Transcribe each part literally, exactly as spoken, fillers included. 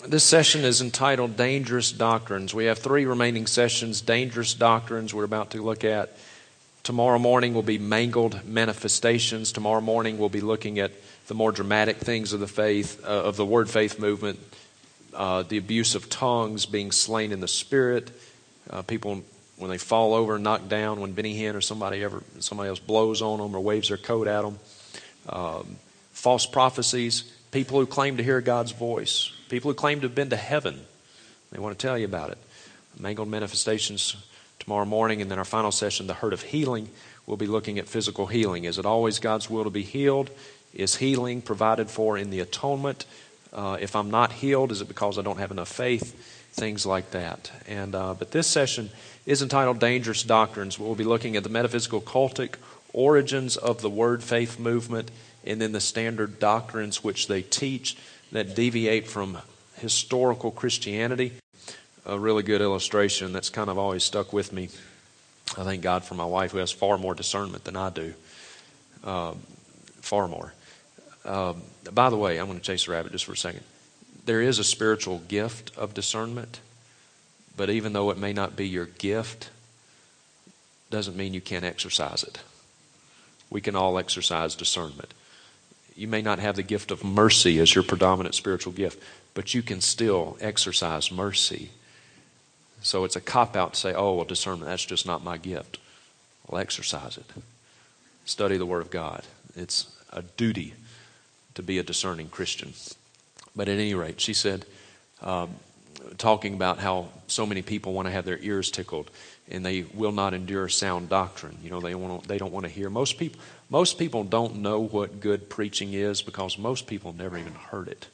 This session is entitled Dangerous Doctrines. We have three remaining sessions, Dangerous Doctrines, we're about to look at. Tomorrow morning will be Mangled Manifestations. Tomorrow morning we'll be looking at the more dramatic things of the faith, uh, of the Word Faith movement, uh, the abuse of tongues, being slain in the Spirit, uh, people when they fall over, knocked down, when Benny Hinn or somebody ever somebody else blows on them or waves their coat at them, um, false prophecies, people who claim to hear God's voice, people who claim to have been to heaven. They want to tell you about it. Mangled Manifestations tomorrow morning, and then our final session, the Hurt of Healing, we'll be looking at physical healing. Is it always God's will to be healed? Is healing provided for in the atonement? Uh, if I'm not healed, is it because I don't have enough faith? Things like that. And uh, but this session is entitled Dangerous Doctrines. We'll be looking at the metaphysical cultic origins of the Word Faith movement, and then the standard doctrines which they teach that deviate from historical Christianity. A really good illustration that's kind of always stuck with me. I thank God for my wife, who has far more discernment than I do. Uh, far more. Uh, by the way, I'm going to chase a rabbit just for a second. There is a spiritual gift of discernment, but even though it may not be your gift, doesn't mean you can't exercise it. We can all exercise discernment. You may not have the gift of mercy as your predominant spiritual gift, but you can still exercise mercy. So it's a cop-out to say, oh, well, discernment, that's just not my gift. Well, exercise it. Study the Word of God. It's a duty to be a discerning Christian. But at any rate, she said, um, talking about how so many people want to have their ears tickled and they will not endure sound doctrine. You know, they want to, they don't want to hear. Most people, most people don't know what good preaching is because most people never even heard it.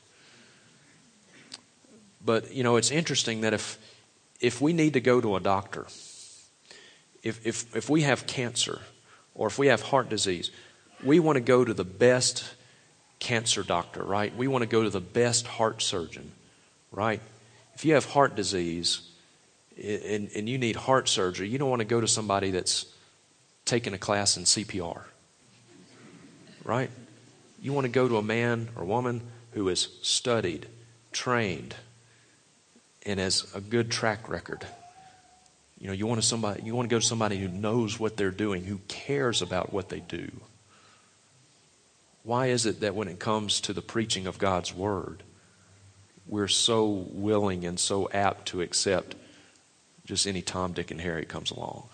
But, you know, it's interesting that if if we need to go to a doctor, if if if we have cancer or if we have heart disease, we want to go to the best cancer doctor, right? We want to go to the best heart surgeon, right? If you have heart disease and, and you need heart surgery, you don't want to go to somebody that's taken a class in C P R, right? You want to go to a man or woman who is studied, trained, and has a good track record. You know, you want to somebody you want to go to somebody who knows what they're doing, who cares about what they do. Why is it that when it comes to the preaching of God's Word, we're so willing and so apt to accept just any Tom, Dick, and Harry comes along?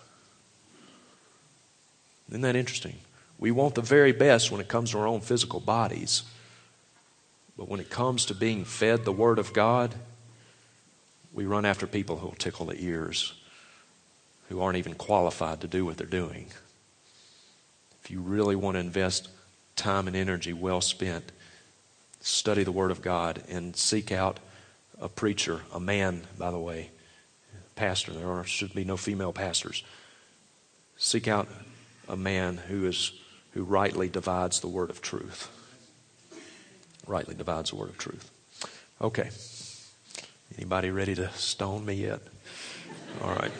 Isn't that interesting? We want the very best when it comes to our own physical bodies. But when it comes to being fed the Word of God, we run after people who will tickle the ears, who aren't even qualified to do what they're doing. If you really want to invest time and energy well spent, study the Word of God and seek out a preacher, a man, by the way, pastor. There are, should be no female pastors. Seek out a man who is who rightly divides the word of truth. Rightly divides the word of truth. Okay. Anybody ready to stone me yet? All right.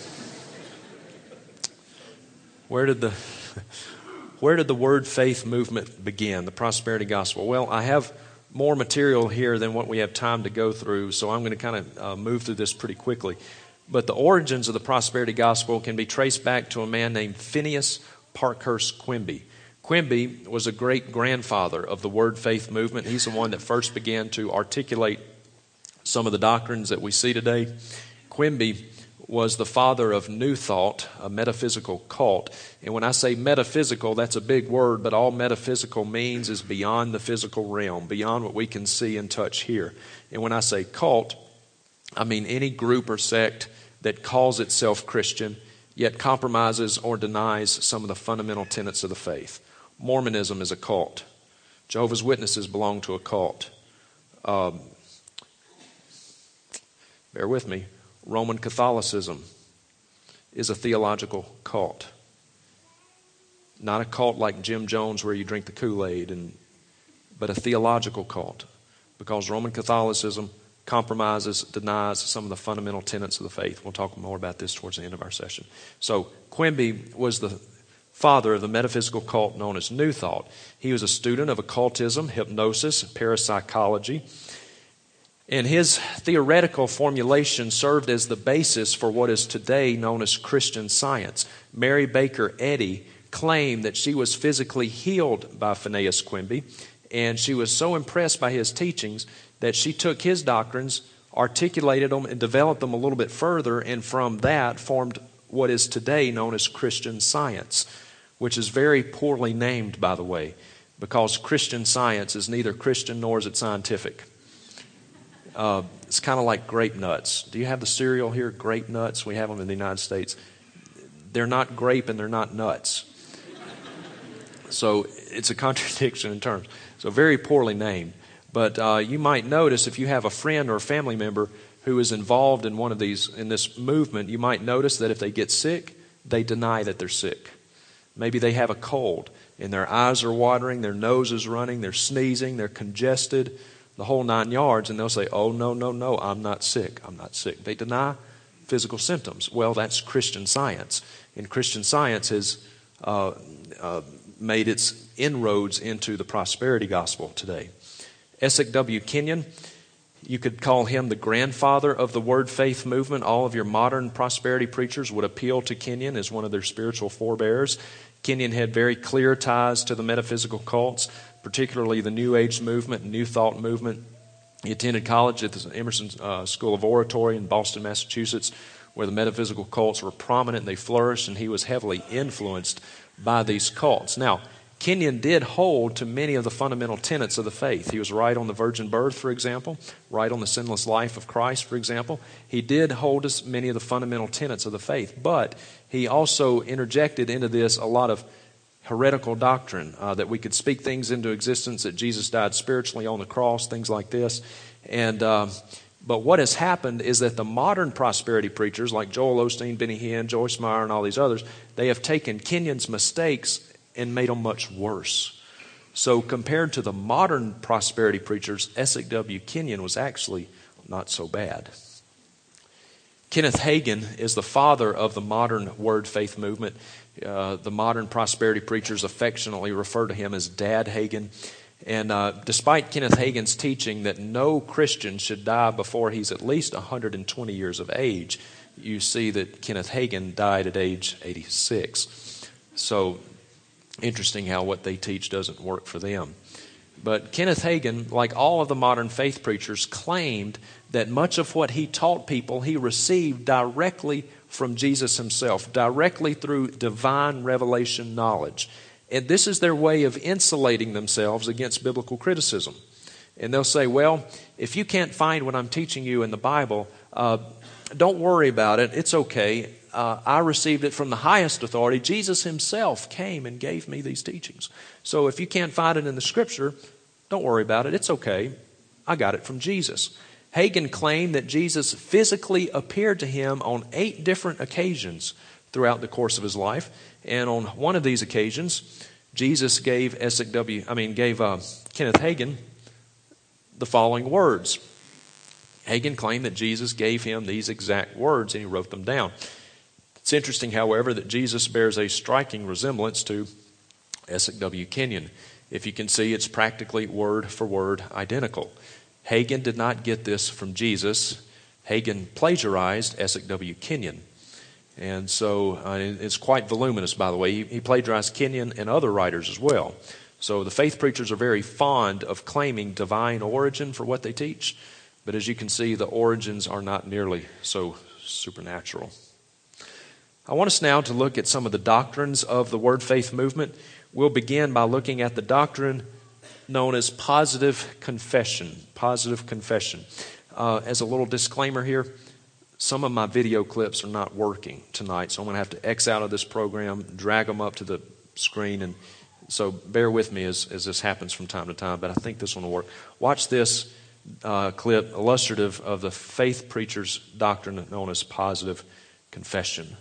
Where did the where did the Word Faith movement begin? The prosperity gospel. Well, I have more material here than what we have time to go through, so I'm going to kind of uh, move through this pretty quickly. But the origins of the prosperity gospel can be traced back to a man named Phineas Parkhurst Quimby. Quimby was a great-grandfather of the Word Faith movement. He's the one that first began to articulate some of the doctrines that we see today. Quimby was the father of New Thought, a metaphysical cult. And when I say metaphysical, that's a big word, but all metaphysical means is beyond the physical realm, beyond what we can see and touch here. And when I say cult, I mean any group or sect that calls itself Christian, yet compromises or denies some of the fundamental tenets of the faith. Mormonism is a cult. Jehovah's Witnesses belong to a cult. Um, bear with me. Roman Catholicism is a theological cult. Not a cult like Jim Jones where you drink the Kool-Aid, and, but a theological cult. Because Roman Catholicism compromises, denies some of the fundamental tenets of the faith. We'll talk more about this towards the end of our session. So Quimby was the father of the metaphysical cult known as New Thought. He was a student of occultism, hypnosis, parapsychology. And his theoretical formulation served as the basis for what is today known as Christian Science. Mary Baker Eddy claimed that she was physically healed by Phineas Quimby, and she was so impressed by his teachings that she took his doctrines, articulated them, and developed them a little bit further, and from that formed what is today known as Christian Science, which is very poorly named, by the way, because Christian Science is neither Christian nor is it scientific. Uh, it's kind of like grape nuts. Do you have the cereal here, grape nuts? We have them in the United States. They're not grape and they're not nuts. So it's a contradiction in terms. So very poorly named. But uh, you might notice if you have a friend or a family member who is involved in one of these, in this movement, you might notice that if they get sick, they deny that they're sick. Maybe they have a cold and their eyes are watering, their nose is running, they're sneezing, they're congested, the whole nine yards, and they'll say, oh, no, no, no, I'm not sick, I'm not sick. They deny physical symptoms. Well, that's Christian Science. And Christian Science has uh, uh, made its inroads into the prosperity gospel today. Esek W. Kenyon, you could call him the grandfather of the Word Faith movement. All of your modern prosperity preachers would appeal to Kenyon as one of their spiritual forebears. Kenyon had very clear ties to the metaphysical cults, particularly the New Age movement and New Thought movement. He attended college at the Emerson uh, School of Oratory in Boston, Massachusetts, where the metaphysical cults were prominent and they flourished, and he was heavily influenced by these cults. Now, Kenyon did hold to many of the fundamental tenets of the faith. He was right on the virgin birth, for example, right on the sinless life of Christ, for example. He did hold to many of the fundamental tenets of the faith, but he also interjected into this a lot of heretical doctrine, uh, that we could speak things into existence, that Jesus died spiritually on the cross, things like this. And uh, but what has happened is that the modern prosperity preachers like Joel Osteen, Benny Hinn, Joyce Meyer, and all these others, they have taken Kenyon's mistakes and made them much worse. So compared to the modern prosperity preachers, Esek W. Kenyon was actually not so bad. Kenneth Hagin is the father of the modern Word Faith movement. Uh, the modern prosperity preachers affectionately refer to him as Dad Hagin. And uh, despite Kenneth Hagin's teaching that no Christian should die before he's at least one hundred twenty years of age, you see that Kenneth Hagin died at age eighty-six. So interesting how what they teach doesn't work for them. But Kenneth Hagin, like all of the modern faith preachers, claimed that much of what he taught people he received directly from Jesus himself, directly through divine revelation knowledge. And this is their way of insulating themselves against biblical criticism. And they'll say, well, if you can't find what I'm teaching you in the Bible, uh, don't worry about it. It's okay. Uh, I received it from the highest authority. Jesus himself came and gave me these teachings. So if you can't find it in the Scripture, don't worry about it. It's okay. I got it from Jesus. Hagin claimed that Jesus physically appeared to him on eight different occasions throughout the course of his life. And on one of these occasions, Jesus gave Esek W. I mean, gave uh, Kenneth Hagin the following words. Hagin claimed that Jesus gave him these exact words, and he wrote them down. It's interesting, however, that Jesus bears a striking resemblance to Esek W. Kenyon. If you can see, it's practically word for word identical. Hagin did not get this from Jesus. Hagin plagiarized Esek W. Kenyon. And so uh, it's quite voluminous, by the way. He, he plagiarized Kenyon and other writers as well. So the faith preachers are very fond of claiming divine origin for what they teach. But as you can see, the origins are not nearly so supernatural. I want us now to look at some of the doctrines of the Word Faith movement. We'll begin by looking at the doctrine known as positive confession. Positive confession. Uh, as a little disclaimer here, some of my video clips are not working tonight, so I'm going to have to X out of this program, drag them up to the screen, and so bear with me as, as this happens from time to time, but I think this one will work. Watch this uh, clip illustrative of the faith preacher's doctrine known as positive confession.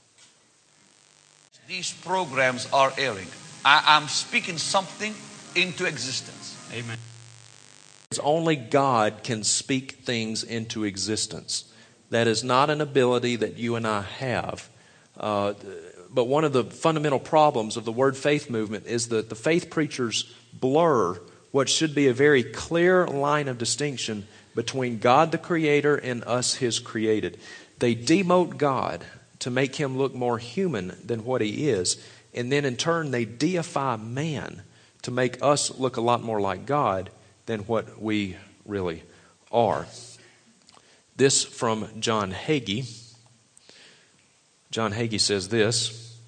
These programs are airing. I am speaking something into existence. Amen. Only God can speak things into existence. That is not an ability that you and I have. Uh, but one of the fundamental problems of the Word Faith movement is that the faith preachers blur what should be a very clear line of distinction between God the Creator and us His created. They demote God to make Him look more human than what He is. And then in turn they deify man to make us look a lot more like God than what we really are. This from John Hagee. John Hagee says this: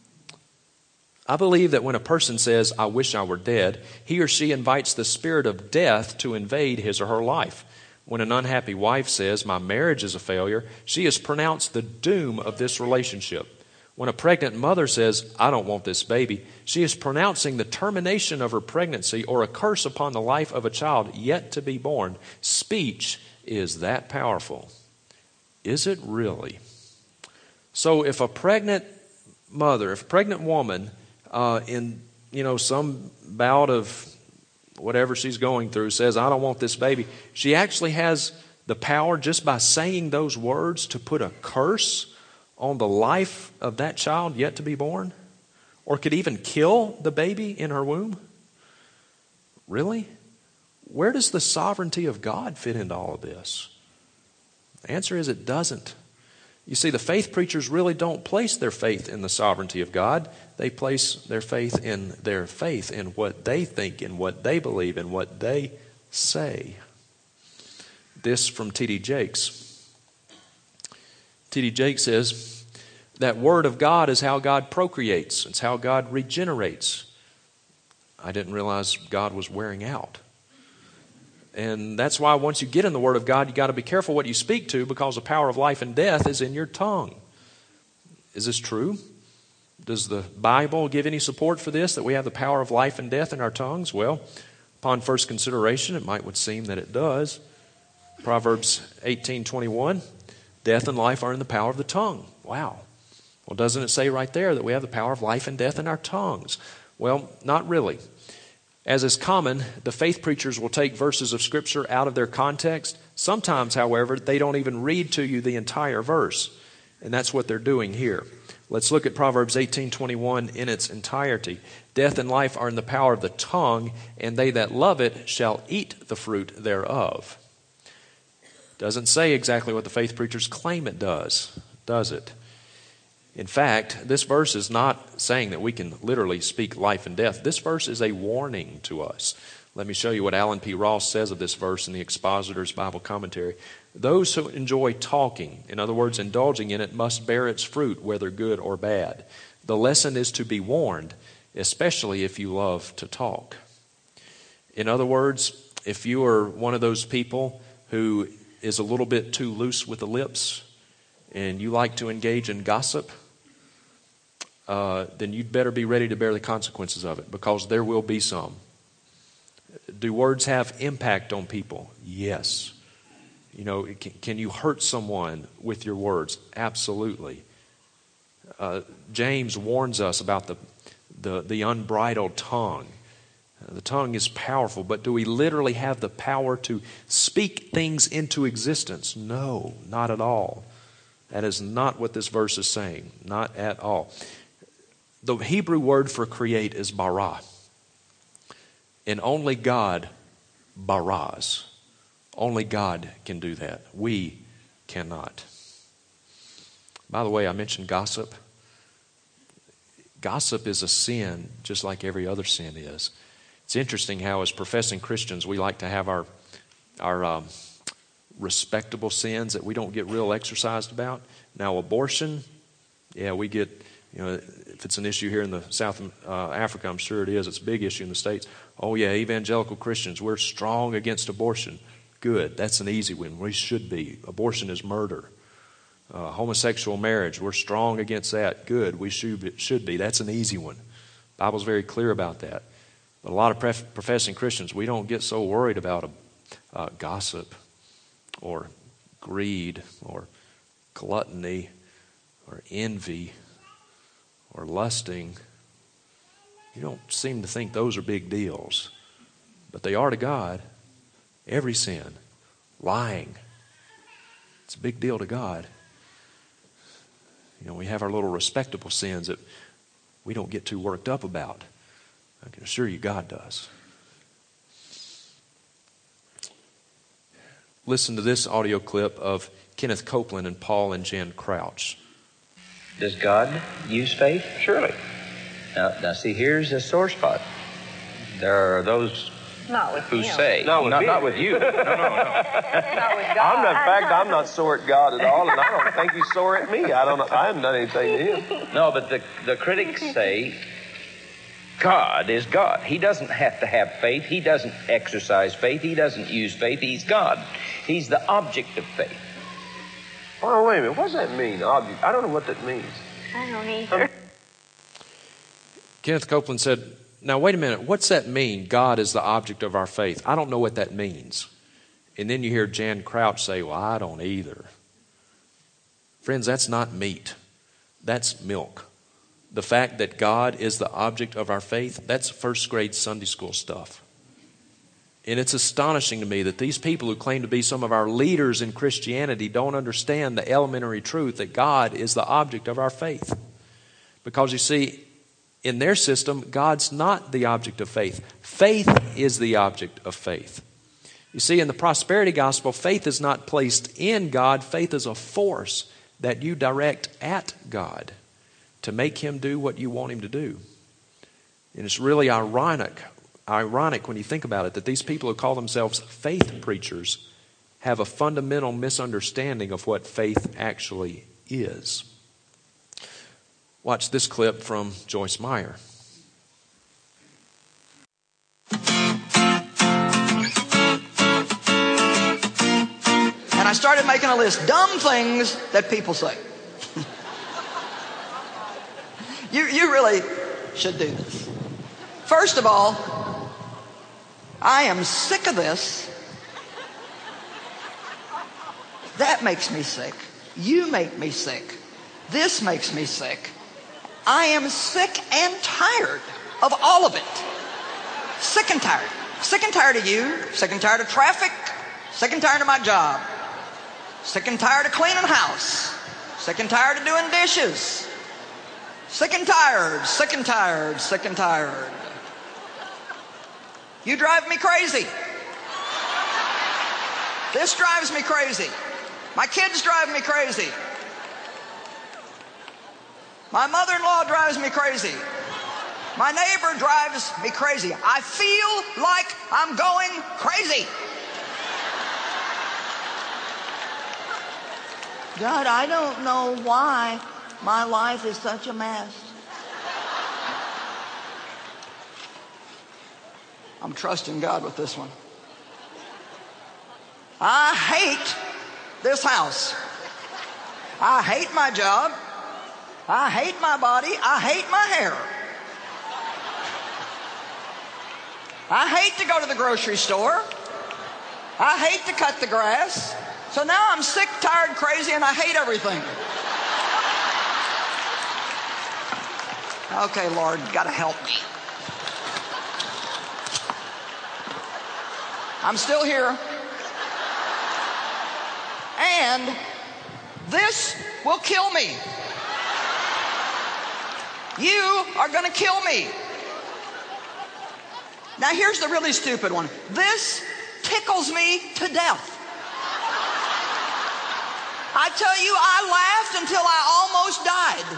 I believe that when a person says, I wish I were dead, he or she invites the spirit of death to invade his or her life. When an unhappy wife says, my marriage is a failure, she has pronounced the doom of this relationship. When a pregnant mother says, I don't want this baby, she is pronouncing the termination of her pregnancy or a curse upon the life of a child yet to be born. Speech is that powerful. Is it really? So if a pregnant mother, if a pregnant woman uh, in you know some bout of whatever she's going through says, I don't want this baby, she actually has the power just by saying those words to put a curse on the life of that child yet to be born? Or could even kill the baby in her womb? Really? Where does the sovereignty of God fit into all of this? The answer is it doesn't. You see, the faith preachers really don't place their faith in the sovereignty of God. They place their faith in their faith, in what they think, in what they believe, in what they say. This from T D Jakes. T D Jakes says that word of God is how God procreates. It's how God regenerates. I didn't realize God was wearing out. And that's why once you get in the Word of God, you got to be careful what you speak to, because the power of life and death is in your tongue. Is this true? Does the Bible give any support for this, that we have the power of life and death in our tongues? Well, upon first consideration, it might would seem that it does. Proverbs eighteen twenty-one, death and life are in the power of the tongue. Wow. Well, doesn't it say right there that we have the power of life and death in our tongues? Well, not really. As is common, the faith preachers will take verses of Scripture out of their context. Sometimes, however, they don't even read to you the entire verse. And that's what they're doing here. Let's look at Proverbs eighteen twenty-one in its entirety. Death and life are in the power of the tongue, and they that love it shall eat the fruit thereof. Doesn't say exactly what the faith preachers claim it does, does it? In fact, this verse is not saying that we can literally speak life and death. This verse is a warning to us. Let me show you what Alan P. Ross says of this verse in the Expositor's Bible Commentary. Those who enjoy talking, in other words, indulging in it, must bear its fruit, whether good or bad. The lesson is to be warned, especially if you love to talk. In other words, if you are one of those people who is a little bit too loose with the lips and you like to engage in gossip, uh, then you'd better be ready to bear the consequences of it, because there will be some. Do words have impact on people? Yes. You know, can, can you hurt someone with your words? Absolutely. Uh, James warns us about the, the, the unbridled tongue. Uh, the tongue is powerful, but do we literally have the power to speak things into existence? No, not at all. That is not what this verse is saying. Not at all. The Hebrew word for create is bara. And only God baras. Only God can do that. We cannot. By the way, I mentioned gossip. Gossip is a sin, just like every other sin is. It's interesting how, as professing Christians, we like to have our, our um, respectable sins that we don't get real exercised about. Now, abortion, yeah, we get, you know, if it's an issue here in the South uh, Africa, I'm sure it is. It's a big issue in the States. Oh, yeah, evangelical Christians, we're strong against abortion. Good. That's an easy one. We should be. Abortion is murder. Uh, homosexual marriage, we're strong against that. Good. We should, should be. That's an easy one. The Bible's very clear about that. But a lot of pref- professing Christians, we don't get so worried about a, uh, gossip or greed or gluttony or envy or lusting. You don't seem to think those are big deals, but they are to God. Every sin, lying, it's a big deal to God. You know, we have our little respectable sins that we don't get too worked up about. I can assure you God does. Listen to this audio clip of Kenneth Copeland and Paul and Jan Crouch. Does God use faith? Surely. Now, now see, here's a sore spot. There are those Not with who you. say, Not with not, me. not with you. No, no, no. Not with God. I'm not, in fact, I'm not sore at God at all, and I don't think he's sore at me. I don't. I haven't done anything to him. No, but the, the critics say God is God. He doesn't have to have faith. He doesn't exercise faith. He doesn't use faith. He's God. He's the object of faith. Oh, wait a minute. What does that mean? Object? I don't know what that means. I don't either. Kenneth Copeland said, now wait a minute, what's that mean, God is the object of our faith? I don't know what that means. And then you hear Jan Crouch say, well, I don't either. Friends, that's not meat. That's milk. The fact that God is the object of our faith, that's first grade Sunday school stuff. And it's astonishing to me that these people who claim to be some of our leaders in Christianity don't understand the elementary truth that God is the object of our faith. Because you see, in their system, God's not the object of faith. Faith is the object of faith. You see, in the prosperity gospel, faith is not placed in God. Faith is a force that you direct at God to make him do what you want him to do. And it's really ironic, ironic when you think about it, that these people who call themselves faith preachers have a fundamental misunderstanding of what faith actually is. Watch this clip from Joyce Meyer. And I started making a list. Dumb things that people say. you, you really should do this. First of all, I am sick of this. That makes me sick. You make me sick. This makes me sick. I am sick and tired of all of it. Sick and tired. Sick and tired of you. Sick and tired of traffic. Sick and tired of my job. Sick and tired of cleaning house. Sick and tired of doing dishes. Sick and tired. Sick and tired. Sick and tired. You drive me crazy. This drives me crazy. My kids drive me crazy. My mother-in-law drives me crazy. My neighbor drives me crazy. I feel like I'm going crazy. God, I don't know why my life is such a mess. I'm trusting God with this one. I hate this house. I hate my job. I hate my body. I hate my hair. I hate to go to the grocery store. I hate to cut the grass. So now I'm sick, tired, crazy, and I hate everything. Okay, Lord, you gotta help me. I'm still here. And this will kill me. You are going to kill me. Now here's the really stupid one. This tickles me to death. I tell you, I laughed until I almost died.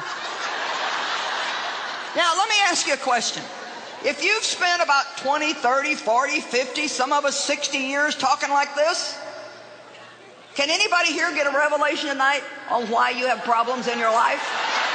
Now let me ask you a question. If you've spent about twenty, thirty, forty, fifty, some of us sixty years talking like this, can anybody here get a revelation tonight on why you have problems in your life?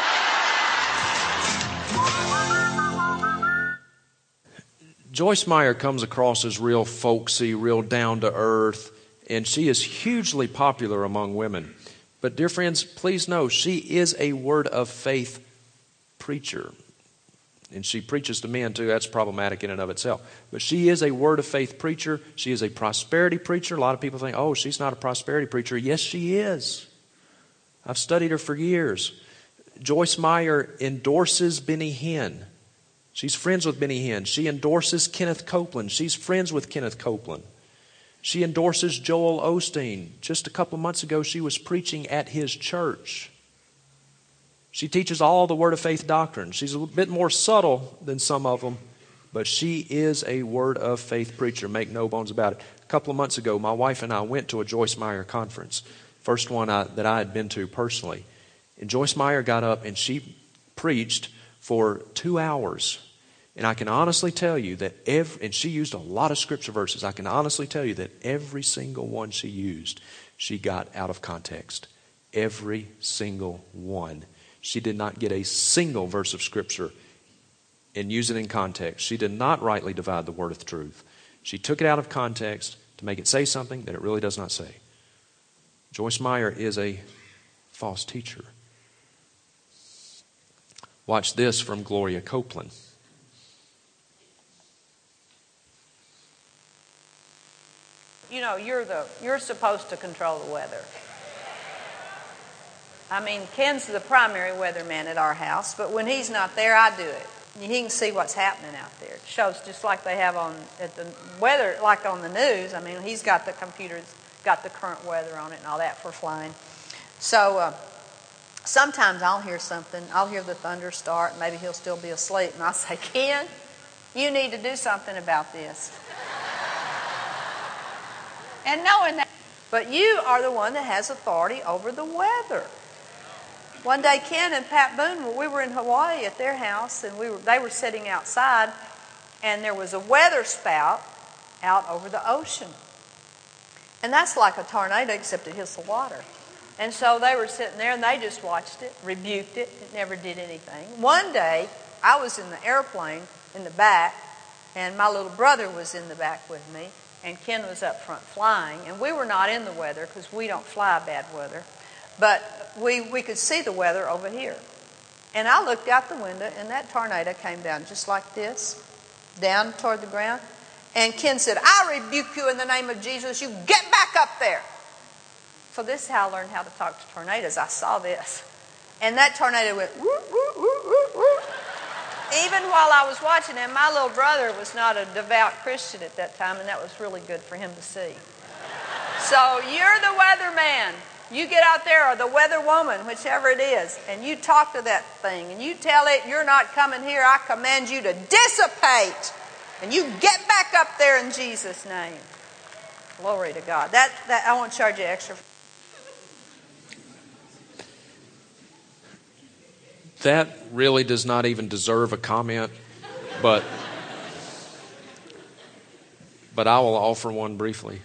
Joyce Meyer comes across as real folksy, real down to earth, and she is hugely popular among women. But dear friends, please know she is a word of faith preacher. And she preaches to men too. That's problematic in and of itself. But she is a word of faith preacher. She is a prosperity preacher. A lot of people think, oh, she's not a prosperity preacher. Yes, she is. I've studied her for years. Joyce Meyer endorses Benny Hinn. She's friends with Benny Hinn. She endorses Kenneth Copeland. She's friends with Kenneth Copeland. She endorses Joel Osteen. Just a couple of months ago, she was preaching at his church. She teaches all the Word of Faith doctrine. She's a bit more subtle than some of them, but she is a word of faith preacher, make no bones about it. A couple of months ago, my wife and I went to a Joyce Meyer conference, first one I, that I had been to personally. And Joyce Meyer got up and she preached for two hours. And I can honestly tell you that every, and she used a lot of scripture verses, I can honestly tell you that every single one she used, she got out of context. Every single one. She did not get a single verse of scripture and use it in context. She did not rightly divide the word of truth. She took it out of context to make it say something that it really does not say. Joyce Meyer is a false teacher. Watch this from Gloria Copeland. You know, you're the you're supposed to control the weather. I mean, Ken's the primary weatherman at our house, but when he's not there, I do it. He can see what's happening out there. It shows just like they have on at the weather, like on the news. I mean, he's got the computers, got the current weather on it and all that for flying. So uh, sometimes I'll hear something. I'll hear the thunder start. Maybe he'll still be asleep, and I'll say, Ken, you need to do something about this. And knowing that, but you are the one that has authority over the weather. One day, Ken and Pat Boone, we were in Hawaii at their house, and we were they were sitting outside, and there was a weather spout out over the ocean. And that's like a tornado, except it hits the water. And so they were sitting there, and they just watched it, rebuked it. It never did anything. One day, I was in the airplane in the back, and my little brother was in the back with me, and Ken was up front flying. And we were not in the weather because we don't fly bad weather. But we, we could see the weather over here. And I looked out the window, and that tornado came down just like this, down toward the ground. And Ken said, I rebuke you in the name of Jesus. You get back up there. So this is how I learned how to talk to tornadoes. I saw this. And that tornado went, woo, woo, woo, woo, woo. Even while I was watching him, my little brother was not a devout Christian at that time, and that was really good for him to see. So you're the weatherman. You get out there, or the weather woman, whichever it is, and you talk to that thing, and you tell it, you're not coming here. I command you to dissipate. And you get back up there in Jesus' name. Glory to God. That, that I won't charge you extra. That really does not even deserve a comment, but but I will offer one briefly.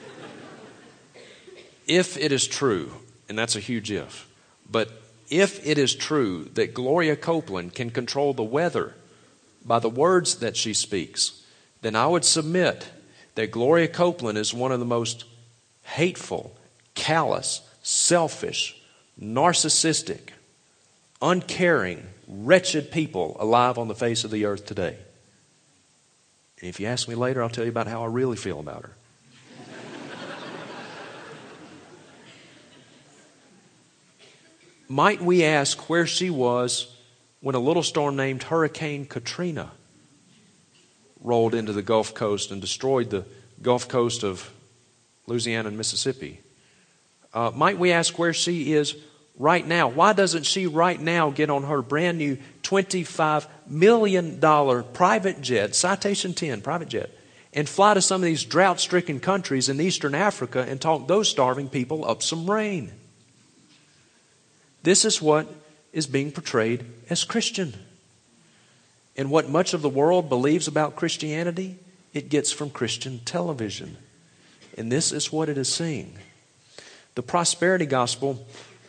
If it is true, and that's a huge if, but if it is true that Gloria Copeland can control the weather by the words that she speaks, then I would submit that Gloria Copeland is one of the most hateful, callous, selfish, narcissistic, uncaring, wretched people alive on the face of the earth today. And if you ask me later, I'll tell you about how I really feel about her. Might we ask where she was when a little storm named Hurricane Katrina rolled into the Gulf Coast and destroyed the Gulf Coast of Louisiana and Mississippi? Uh, might we ask where she is right now? Why doesn't she right now get on her brand new twenty-five million dollars private jet, Citation ten private jet, and fly to some of these drought-stricken countries in Eastern Africa and talk those starving people up some rain? This is what is being portrayed as Christian. And what much of the world believes about Christianity, it gets from Christian television. And this is what it is seeing. The prosperity gospel,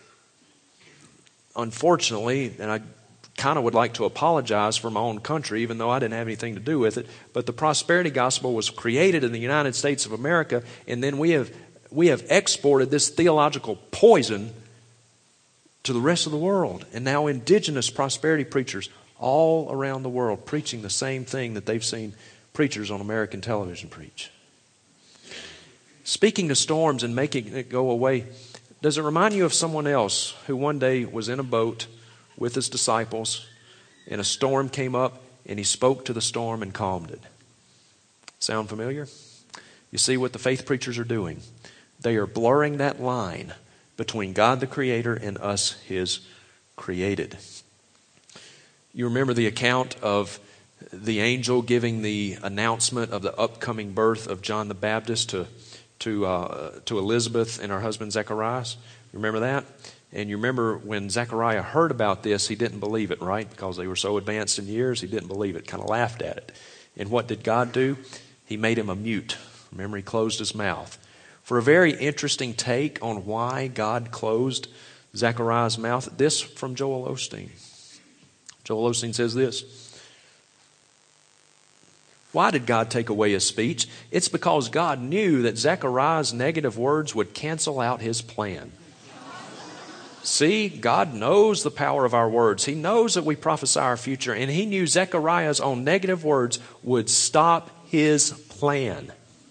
unfortunately, and I kind of would like to apologize for my own country, even though I didn't have anything to do with it, but the prosperity gospel was created in the United States of America, and then we have we have exported this theological poison to the rest of the world. And now indigenous prosperity preachers all around the world preaching the same thing that they've seen preachers on American television preach. Speaking of storms and making it go away, does it remind you of someone else who one day was in a boat with his disciples and a storm came up and he spoke to the storm and calmed it? Sound familiar? You see what the faith preachers are doing? They are blurring that line between God the Creator and us, His created. You remember the account of the angel giving the announcement of the upcoming birth of John the Baptist to to uh, to Elizabeth and her husband Zacharias. Remember that? And you remember when Zechariah heard about this, he didn't believe it, right? Because they were so advanced in years, he didn't believe it, kind of laughed at it. And what did God do? He made him a mute. Remember, he closed his mouth. For a very interesting take on why God closed Zechariah's mouth, this from Joel Osteen. Joel Osteen says this. Why did God take away his speech? It's because God knew that Zechariah's negative words would cancel out his plan. See, God knows the power of our words. He knows that we prophesy our future, and he knew Zechariah's own negative words would stop his plan.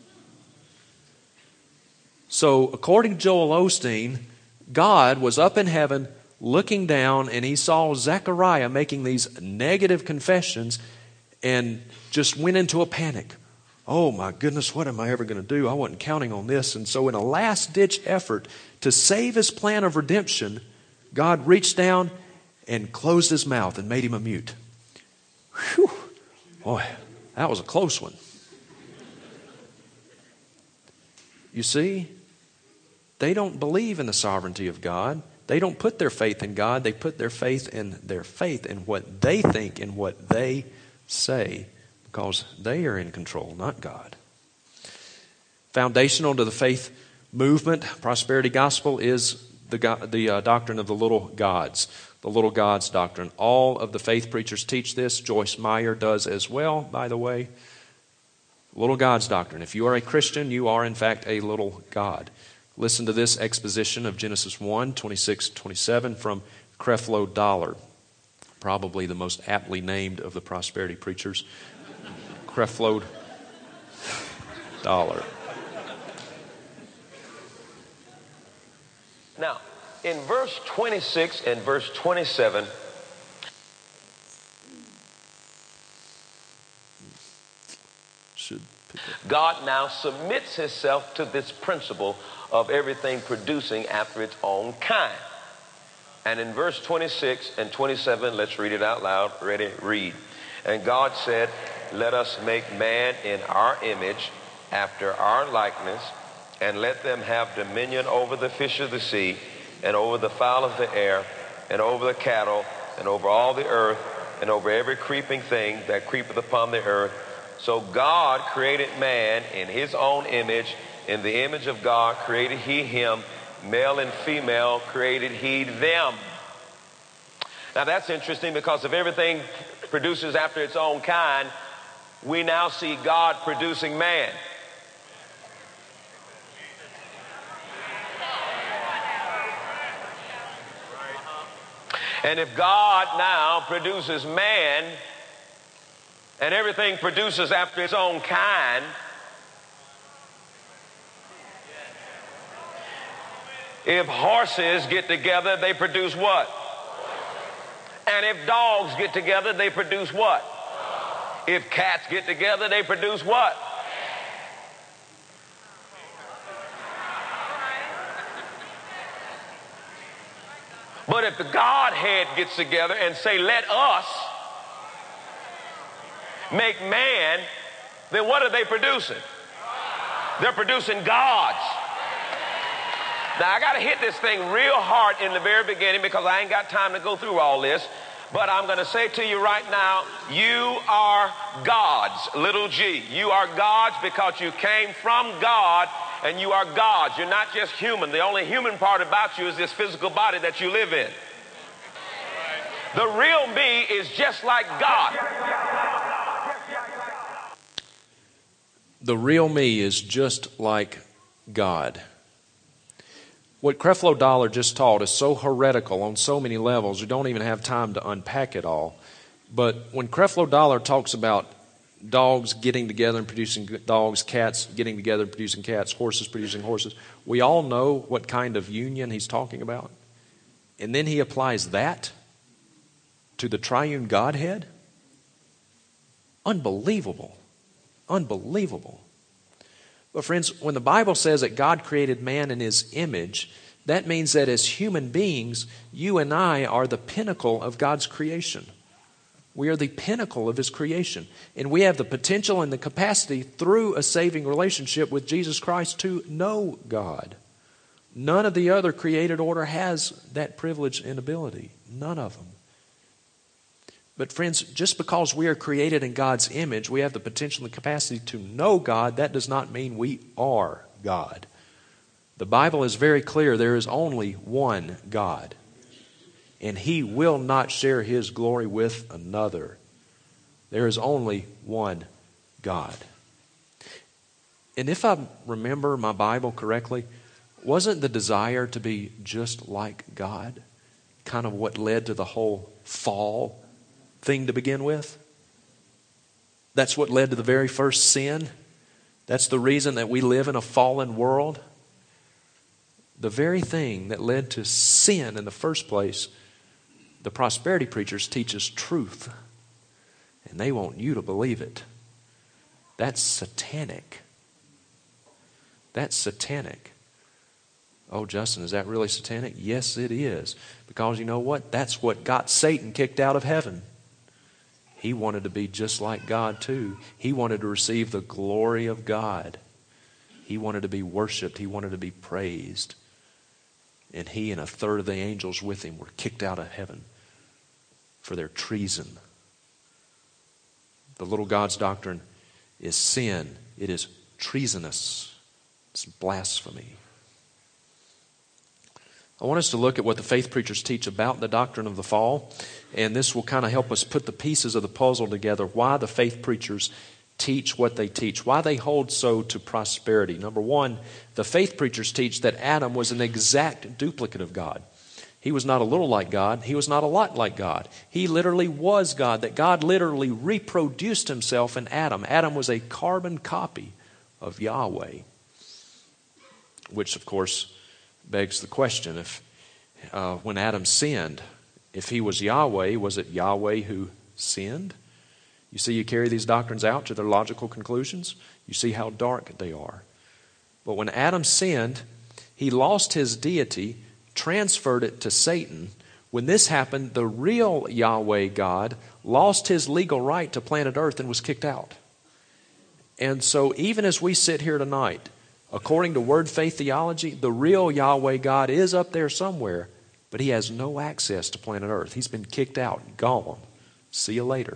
So, according to Joel Osteen, God was up in heaven looking down, and he saw Zechariah making these negative confessions and just went into a panic. Oh my goodness, what am I ever going to do? I wasn't counting on this. And so in a last-ditch effort to save his plan of redemption, God reached down and closed his mouth and made him a mute. Whew. Boy, that was a close one. You see, they don't believe in the sovereignty of God. They don't put their faith in God. They put their faith in their faith in what they think and what they say, because they are in control, not God. Foundational to the faith movement, prosperity gospel, is the, the uh, doctrine of the little gods, the little gods doctrine. All of the faith preachers teach this. Joyce Meyer does as well, by the way. Little gods doctrine. If you are a Christian, you are in fact a little god. Listen to this exposition of Genesis one, twenty-six, twenty-seven from Creflo Dollar, probably the most aptly named of the prosperity preachers. Creflo Dollar. Now, in verse twenty-six and verse twenty-seven, Should God now submits himself to this principle of everything producing after its own kind. And in verse twenty-six and twenty-seven, let's read it out loud. Ready? Read. And God said, let us make man in our image, after our likeness, and let them have dominion over the fish of the sea, and over the fowl of the air, and over the cattle, and over all the earth, and over every creeping thing that creepeth upon the earth. So God created man in his own image. In the image of God created he him. Male and female created he them. Now that's interesting, because if everything produces after its own kind, we now see God producing man. And if God now produces man, and everything produces after its own kind, if horses get together, they produce what? And if dogs get together, they produce what? If cats get together, they produce what? But if the Godhead gets together and say, let us make man, then what are they producing? They're producing gods. Now, I got to hit this thing real hard in the very beginning, because I ain't got time to go through all this. But I'm going to say to you right now, you are gods, little g. You are gods because you came from God, and you are gods. You're not just human. The only human part about you is this physical body that you live in. The real me is just like God. The real me is just like God. What Creflo Dollar just taught is so heretical on so many levels, we don't even have time to unpack it all. But when Creflo Dollar talks about dogs getting together and producing dogs, cats getting together and producing cats, horses producing horses, we all know what kind of union he's talking about. And then he applies that to the triune Godhead. Unbelievable. Unbelievable. But friends, when the Bible says that God created man in his image, that means that as human beings, you and I are the pinnacle of God's creation. We are the pinnacle of His creation. And we have the potential and the capacity through a saving relationship with Jesus Christ to know God. None of the other created order has that privilege and ability. None of them. But friends, just because we are created in God's image, we have the potential and capacity to know God, that does not mean we are God. The Bible is very clear. There is only one God. And He will not share His glory with another. There is only one God. And if I remember my Bible correctly, wasn't the desire to be just like God kind of what led to the whole fall thing to begin with? That's what led to the very first sin. That's the reason that we live in a fallen world. The very thing that led to sin in the first place, the prosperity preachers teach us truth. And they want you to believe it. That's satanic. That's satanic. Oh, Justin, is that really satanic? Yes, it is. Because you know what? That's what got Satan kicked out of heaven. He wanted to be just like God too. He wanted to receive the glory of God. He wanted to be worshiped. He wanted to be praised. And he and a third of the angels with him were kicked out of heaven for their treason. The little God's doctrine is sin. It is treasonous. It's blasphemy. I want us to look at what the faith preachers teach about the doctrine of the fall. And this will kind of help us put the pieces of the puzzle together. Why the faith preachers teach what they teach. Why they hold so to prosperity. Number one, the faith preachers teach that Adam was an exact duplicate of God. He was not a little like God. He was not a lot like God. He literally was God. That God literally reproduced Himself in Adam. Adam was a carbon copy of Yahweh. Which, of course, begs the question, if uh, when Adam sinned, if he was Yahweh, was it Yahweh who sinned? You see, you carry these doctrines out to their logical conclusions. You see how dark they are. But when Adam sinned, he lost his deity, transferred it to Satan. When this happened, the real Yahweh God lost His legal right to planet Earth and was kicked out. And so even as we sit here tonight, according to Word Faith Theology, the real Yahweh God is up there somewhere, but He has no access to planet Earth. He's been kicked out, gone. See you later.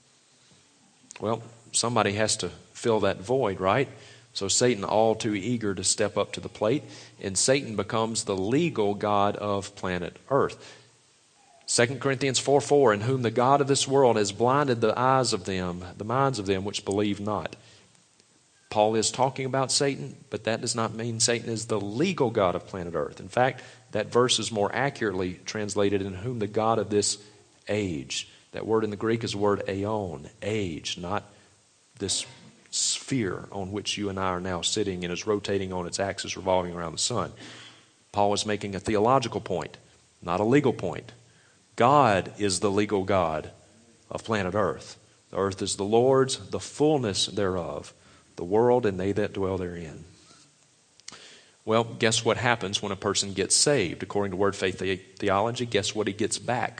Well, somebody has to fill that void, right? So Satan, all too eager to step up to the plate, and Satan becomes the legal god of planet Earth. Second Corinthians four four, in whom the God of this world has blinded the eyes of them, the minds of them which believe not. Paul is talking about Satan, but that does not mean Satan is the legal god of planet Earth. In fact, that verse is more accurately translated, in whom the God of this age. That word in the Greek is the word aeon, age, not this sphere on which you and I are now sitting and is rotating on its axis, revolving around the sun. Paul is making a theological point, not a legal point. God is the legal God of planet Earth. The earth is the Lord's, the fullness thereof, the world and they that dwell therein. Well, guess what happens when a person gets saved? According to Word Faith Theology, guess what he gets back?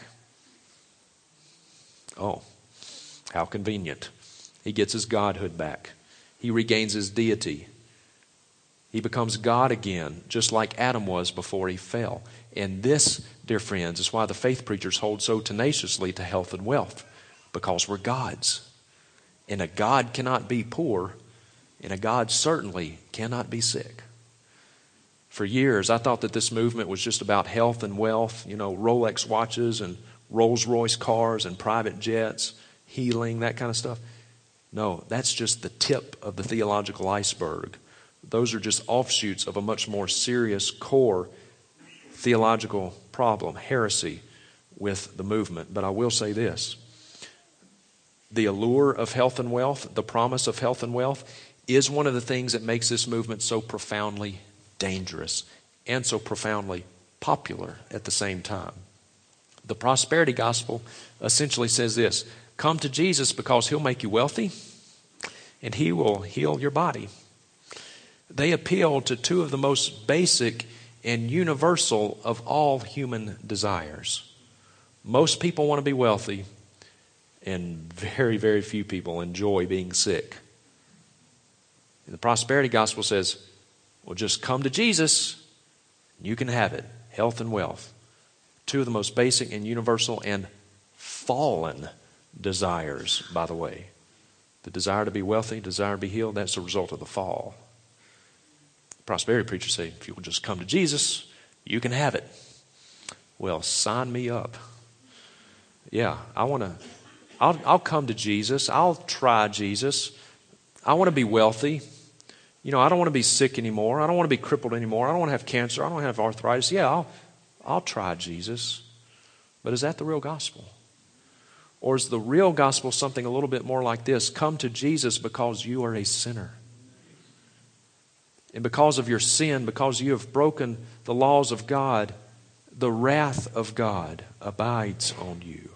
Oh, how convenient. He gets his godhood back. He regains his deity. He becomes God again, just like Adam was before he fell. And this, dear friends, is why the faith preachers hold so tenaciously to health and wealth. Because we're gods. And a God cannot be poor, and a God certainly cannot be sick. For years, I thought that this movement was just about health and wealth, you know, Rolex watches and Rolls-Royce cars and private jets, healing, that kind of stuff. No, that's just the tip of the theological iceberg. Those are just offshoots of a much more serious core theological problem, heresy with the movement. But I will say this. The allure of health and wealth, the promise of health and wealth, is one of the things that makes this movement so profoundly dangerous and so profoundly popular at the same time. The prosperity gospel essentially says this: come to Jesus because He'll make you wealthy and He will heal your body. They appeal to two of the most basic and universal of all human desires. Most people want to be wealthy, And very, very few people enjoy being sick. And the prosperity gospel says, well, just come to Jesus, and you can have it. Health and wealth. Two of the most basic and universal and fallen desires, by the way. The desire to be wealthy, desire to be healed, that's a result of the fall. Prosperity preachers say, if you will just come to Jesus, you can have it. Well, sign me up. Yeah, I want to, I'll, I'll come to Jesus. I'll try Jesus. I want to be wealthy. You know, I don't want to be sick anymore. I don't want to be crippled anymore. I don't want to have cancer. I don't want to have arthritis. Yeah, I'll, I'll try Jesus. But is that the real gospel? Or is the real gospel something a little bit more like this? Come to Jesus because you are a sinner. And because of your sin, because you have broken the laws of God, the wrath of God abides on you.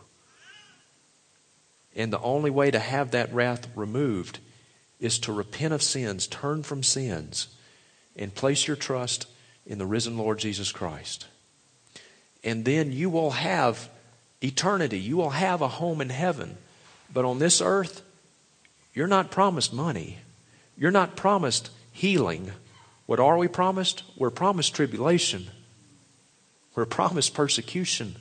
And the only way to have that wrath removed is to repent of sins, turn from sins, and place your trust in the risen Lord Jesus Christ. And then you will have eternity. You will have a home in heaven. But on this earth, you're not promised money. You're not promised healing. What are we promised? We're promised tribulation. We're promised persecution.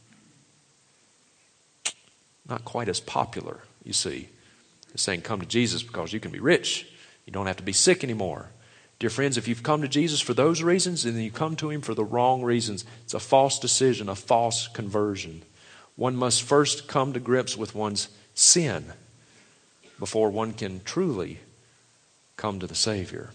Not quite as popular, you see. It's saying come to Jesus because you can be rich. You don't have to be sick anymore. Dear friends, if you've come to Jesus for those reasons, and then you come to Him for the wrong reasons, it's a false decision, a false conversion. One must first come to grips with one's sin before one can truly come to the Savior.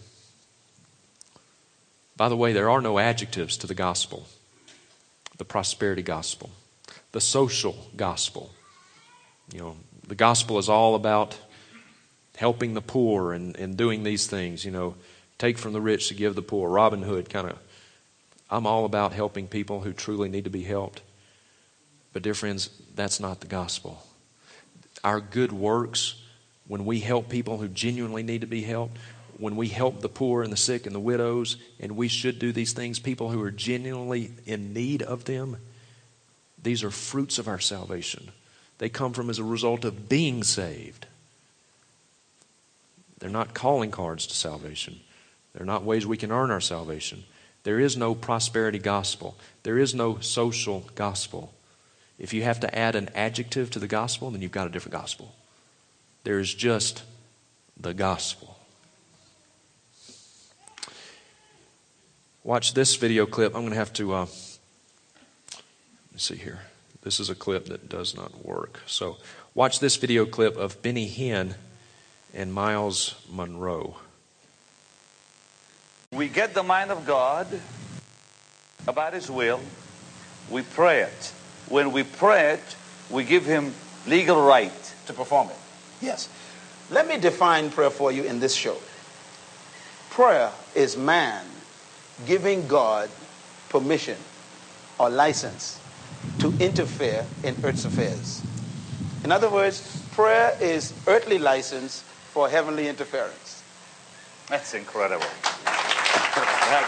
By the way, there are no adjectives to the gospel. The prosperity gospel. The social gospel. You know, the gospel is all about helping the poor and, and doing these things. You know, take from the rich to give the poor. Robin Hood kind of. I'm all about helping people who truly need to be helped. But dear friends, that's not the gospel. Our good works, when we help people who genuinely need to be helped, when we help the poor and the sick and the widows, and we should do these things, people who are genuinely in need of them, these are fruits of our salvation. They come from as a result of being saved. They're not calling cards to salvation. They're not ways we can earn our salvation. There is no prosperity gospel. There is no social gospel. If you have to add an adjective to the gospel, then you've got a different gospel. There is just the gospel. Watch this video clip. I'm going to have to, uh, let me see here. This is a clip that does not work. So watch this video clip of Benny Hinn and Myles Munroe. We get the mind of God about His will. We pray it. When we pray it, we give Him legal right to perform it. Yes. Let me define prayer for you in this show. Prayer is man giving God permission or license to interfere in earth's affairs. In other words, prayer is earthly license for heavenly interference. That's incredible. That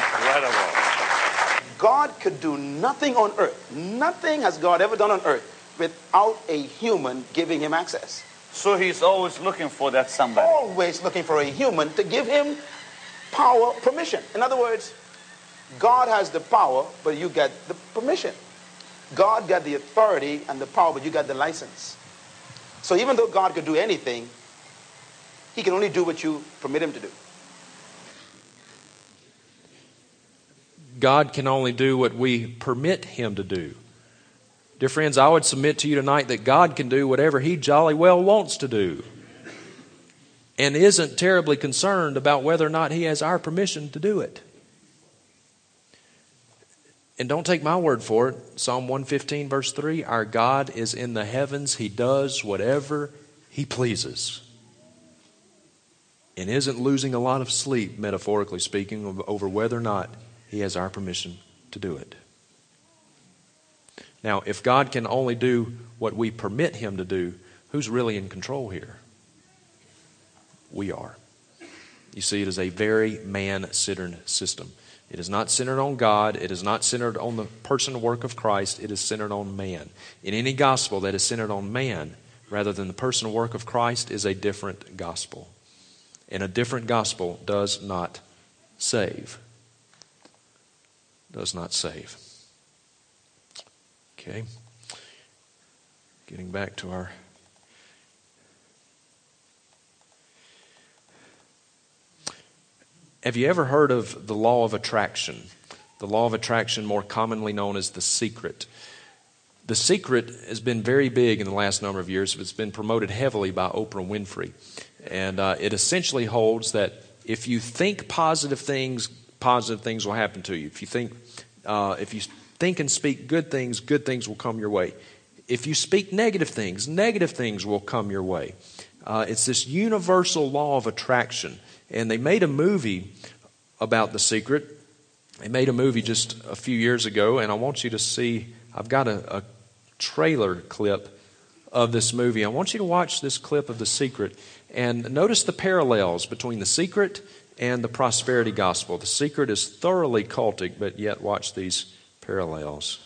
is incredible. God could do nothing on earth. Nothing has God ever done on earth without a human giving Him access. So He's always looking for that somebody. Always looking for a human to give Him power, permission. In other words, God has the power, but you get the permission. God got the authority and the power, but you got the license. So even though God could do anything, He can only do what you permit Him to do. God can only do what we permit Him to do. Dear friends, I would submit to you tonight that God can do whatever He jolly well wants to do, and isn't terribly concerned about whether or not He has our permission to do it. And don't take my word for it. Psalm one fifteen verse three, our God is in the heavens. He does whatever He pleases. And isn't losing a lot of sleep, metaphorically speaking, over whether or not He has our permission to do it. Now, if God can only do what we permit Him to do, who's really in control here? We are. You see, it is a very man-centered system. It is not centered on God. It is not centered on the person and work of Christ. It is centered on man. In any gospel that is centered on man, rather than the personal work of Christ is a different gospel. And a different gospel does not save. Does not save. Okay. Getting back to our... Have you ever heard of the law of attraction? The law of attraction, more commonly known as the secret. The Secret has been very big in the last number of years. It's been promoted heavily by Oprah Winfrey. And uh, it essentially holds that if you think positive things, positive things will happen to you. If you think, uh, if you think and speak good things, good things will come your way. If you speak negative things, negative things will come your way. Uh, it's this universal law of attraction. And they made a movie about The Secret. They made a movie just a few years ago, and I want you to see, I've got a, a trailer clip of this movie. I want you to watch this clip of The Secret and notice the parallels between The Secret and the prosperity gospel. The Secret is thoroughly cultic, but yet watch these parallels.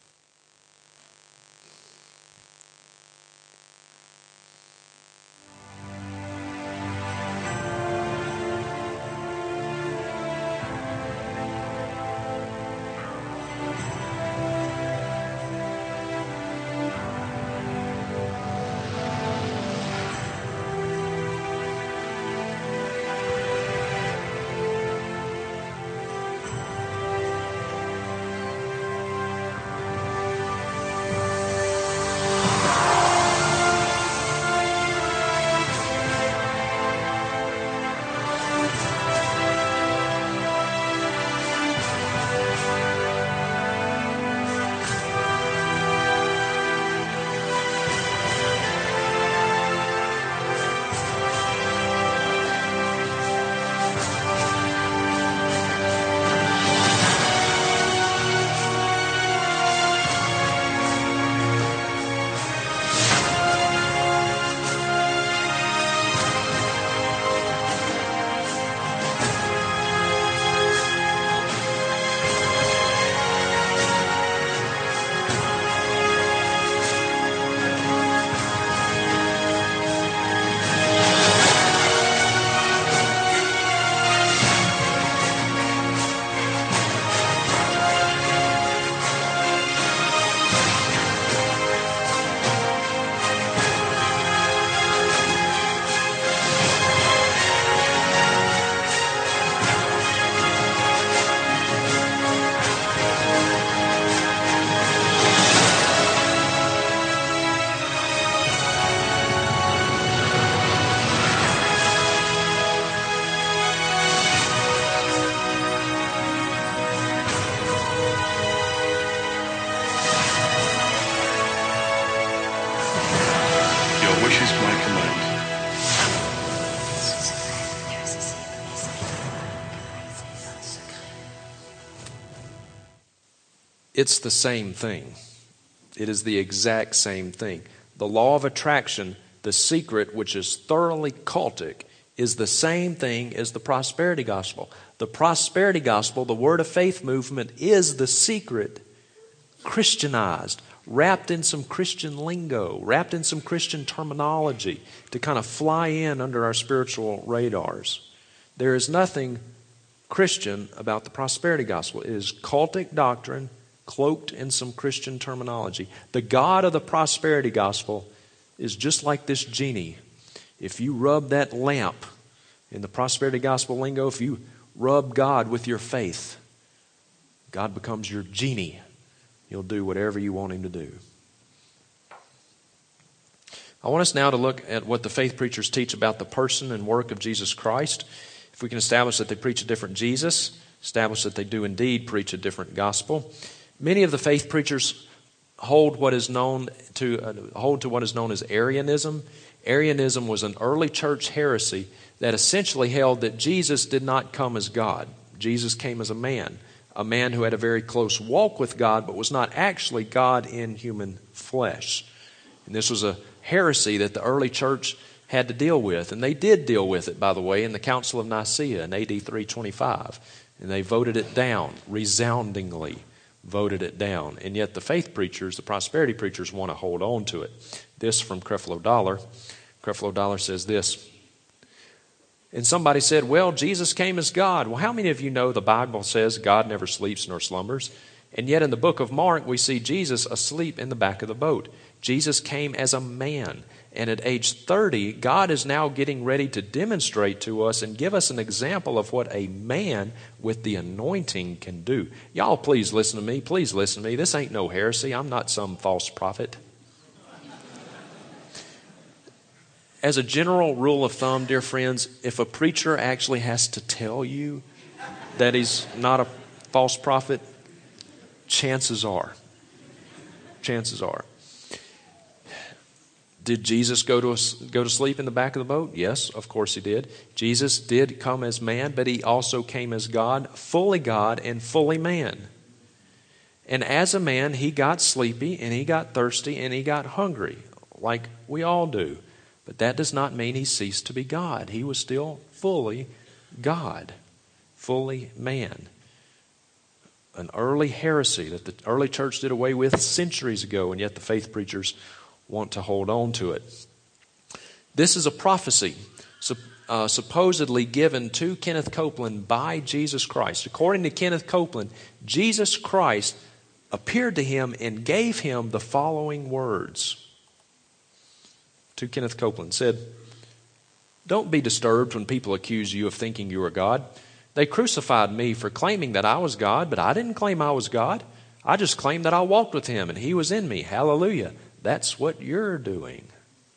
It's the same thing. It is the exact same thing. The law of attraction, The Secret, which is thoroughly cultic, is the same thing as the prosperity gospel. The prosperity gospel, the word of faith movement, is The Secret Christianized, wrapped in some Christian lingo, wrapped in some Christian terminology to kind of fly in under our spiritual radars. There is nothing Christian about the prosperity gospel. It is cultic doctrine cloaked in some Christian terminology. The God of the prosperity gospel is just like this genie. If you rub that lamp in the prosperity gospel lingo, if you rub God with your faith, God becomes your genie. He'll do whatever you want him to do. I want us now to look at what the faith preachers teach about the person and work of Jesus Christ. If we can establish that they preach a different Jesus, establish that they do indeed preach a different gospel. Many of the faith preachers hold what is known to uh, hold to what is known as Arianism. Arianism was an early church heresy that essentially held that Jesus did not come as God. Jesus came as a man, a man who had a very close walk with God, but was not actually God in human flesh. And this was a heresy that the early church had to deal with, and they did deal with it, by the way, in the Council of Nicaea in A D three twenty-five, and they voted it down resoundingly. Voted it down. And yet the faith preachers, the prosperity preachers, want to hold on to it. This from Creflo Dollar. Creflo Dollar says this. And somebody said, well, Jesus came as God. Well, how many of you know the Bible says God never sleeps nor slumbers? And yet in the book of Mark, we see Jesus asleep in the back of the boat. Jesus came as a man. And at age thirty, God is now getting ready to demonstrate to us and give us an example of what a man with the anointing can do. Y'all, please listen to me. Please listen to me. This ain't no heresy. I'm not some false prophet. As a general rule of thumb, dear friends, if a preacher actually has to tell you that he's not a false prophet, chances are, chances are. Did Jesus go to a, go to sleep in the back of the boat? Yes, of course he did. Jesus did come as man, but he also came as God, fully God and fully man. And as a man, he got sleepy and he got thirsty and he got hungry, like we all do. But that does not mean he ceased to be God. He was still fully God, fully man. An early heresy that the early church did away with centuries ago, and yet the faith preachers want to hold on to it. This is a prophecy uh, supposedly given to Kenneth Copeland by Jesus Christ. According to Kenneth Copeland, Jesus Christ appeared to him and gave him the following words. To Kenneth Copeland, said, don't be disturbed when people accuse you of thinking you are God. They crucified me for claiming that I was God, but I didn't claim I was God. I just claimed that I walked with him and he was in me. Hallelujah. That's what you're doing.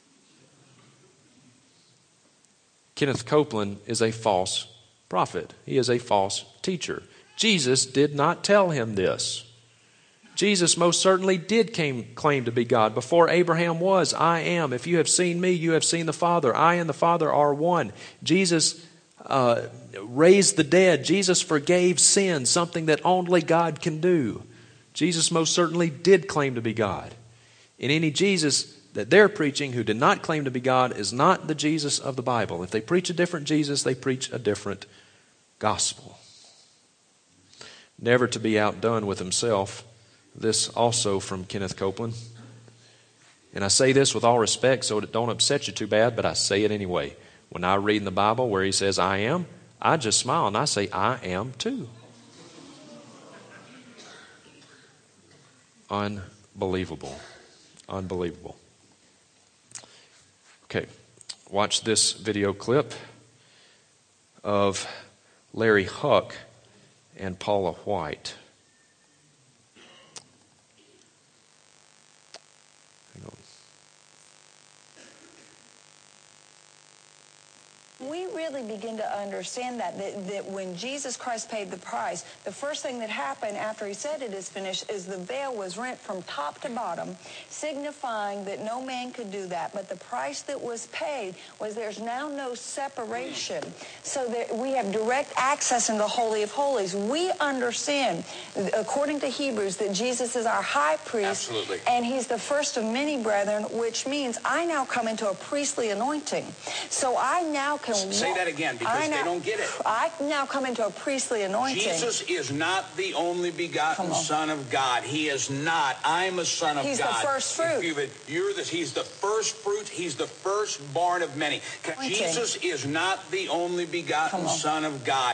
Kenneth Copeland is a false prophet. He is a false teacher. Jesus did not tell him this. Jesus most certainly did came, claim to be God. Before Abraham was, I am. If you have seen me, you have seen the Father. I and the Father are one. Jesus uh, raised the dead. Jesus forgave sin, something that only God can do. Jesus most certainly did claim to be God. And any Jesus that they're preaching who did not claim to be God is not the Jesus of the Bible. If they preach a different Jesus, they preach a different gospel. Never to be outdone with himself. This also from Kenneth Copeland. And I say this with all respect so it don't upset you too bad, but I say it anyway. When I read in the Bible where he says, I am, I just smile and I say, I am too. Unbelievable. Unbelievable. Okay, watch this video clip of Larry Huck and Paula White. We really begin to understand that, that, that when Jesus Christ paid the price, the first thing that happened after he said it is finished is the veil was rent from top to bottom, signifying that no man could do that. But the price that was paid was there's now no separation, so that we have direct access into the Holy of Holies. We understand, according to Hebrews, that Jesus is our high priest. Absolutely. And he's the first of many brethren, which means I now come into a priestly anointing. So I now can Say that again, because now, they don't get it. I now come into a priestly anointing. Jesus is not the only begotten Son of God. He is not. I'm a son of he's God. He's the first fruit. You, you're the, he's the first fruit. He's the firstborn of many. Anointing. Jesus is not the only begotten Son of God.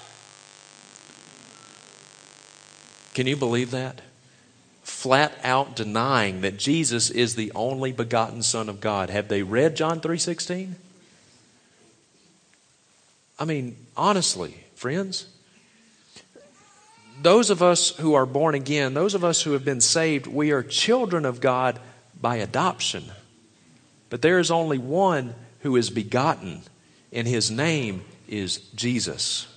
Can you believe that? Flat out denying that Jesus is the only begotten Son of God. Have they read John three sixteen? I mean, honestly, friends, those of us who are born again, those of us who have been saved, we are children of God by adoption. But there is only one who is begotten, and his name is Jesus.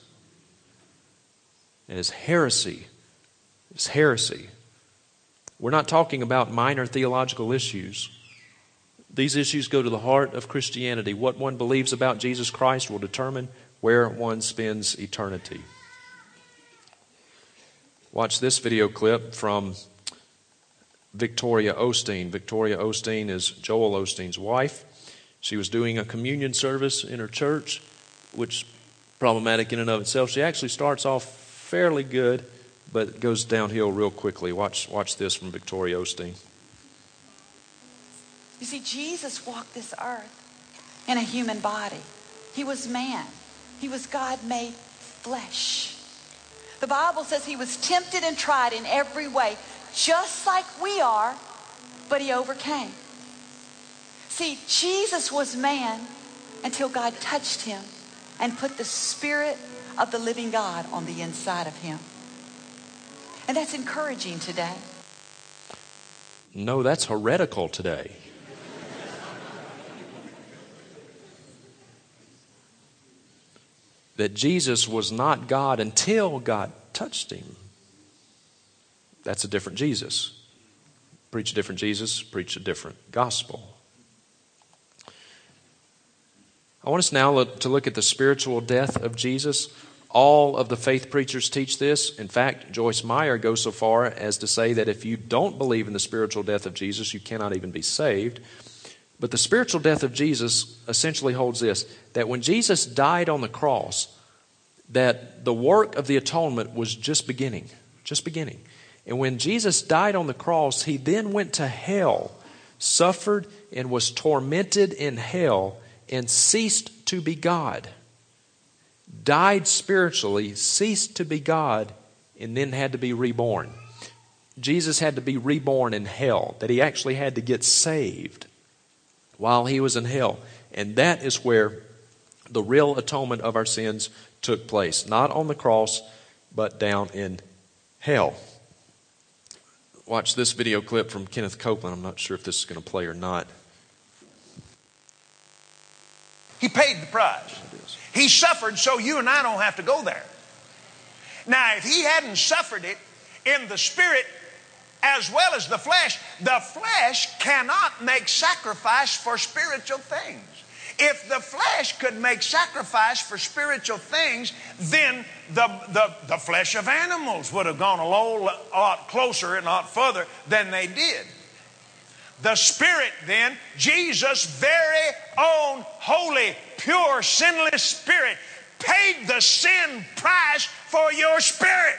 It is heresy. It's heresy. We're not talking about minor theological issues. These issues go to the heart of Christianity. What one believes about Jesus Christ will determine where one spends eternity. Watch this video clip from Victoria Osteen. Victoria Osteen is Joel Osteen's wife. She was doing a communion service in her church, which is problematic in and of itself. She actually starts off fairly good, but goes downhill real quickly. Watch, watch this from Victoria Osteen. You see, Jesus walked this earth in a human body. He was man. He was God made flesh. The Bible says he was tempted and tried in every way, just like we are, but he overcame. See, Jesus was man until God touched him and put the Spirit of the living God on the inside of him. And that's encouraging today. No, that's heretical today. That Jesus was not God until God touched him. That's a different Jesus. Preach a different Jesus, preach a different gospel. I want us now to look at the spiritual death of Jesus. All of the faith preachers teach this. In fact, Joyce Meyer goes so far as to say that if you don't believe in the spiritual death of Jesus, you cannot even be saved. But the spiritual death of Jesus essentially holds this, that when Jesus died on the cross, that the work of the atonement was just beginning, just beginning. And when Jesus died on the cross, he then went to hell, suffered and was tormented in hell, and ceased to be God. Died spiritually, ceased to be God, and then had to be reborn. Jesus had to be reborn in hell, that he actually had to get saved while he was in hell. And that is where the real atonement of our sins took place. Not on the cross, but down in hell. Watch this video clip from Kenneth Copeland. I'm not sure if this is going to play or not. He paid the price. He suffered so you and I don't have to go there. Now, if he hadn't suffered it in the spirit as well as the flesh, the flesh cannot make sacrifice for spiritual things. If the flesh could make sacrifice for spiritual things, then the, the, the flesh of animals would have gone a lot closer and a lot further than they did. The Spirit then, Jesus' very own holy, pure, sinless Spirit, paid the sin price for your spirit.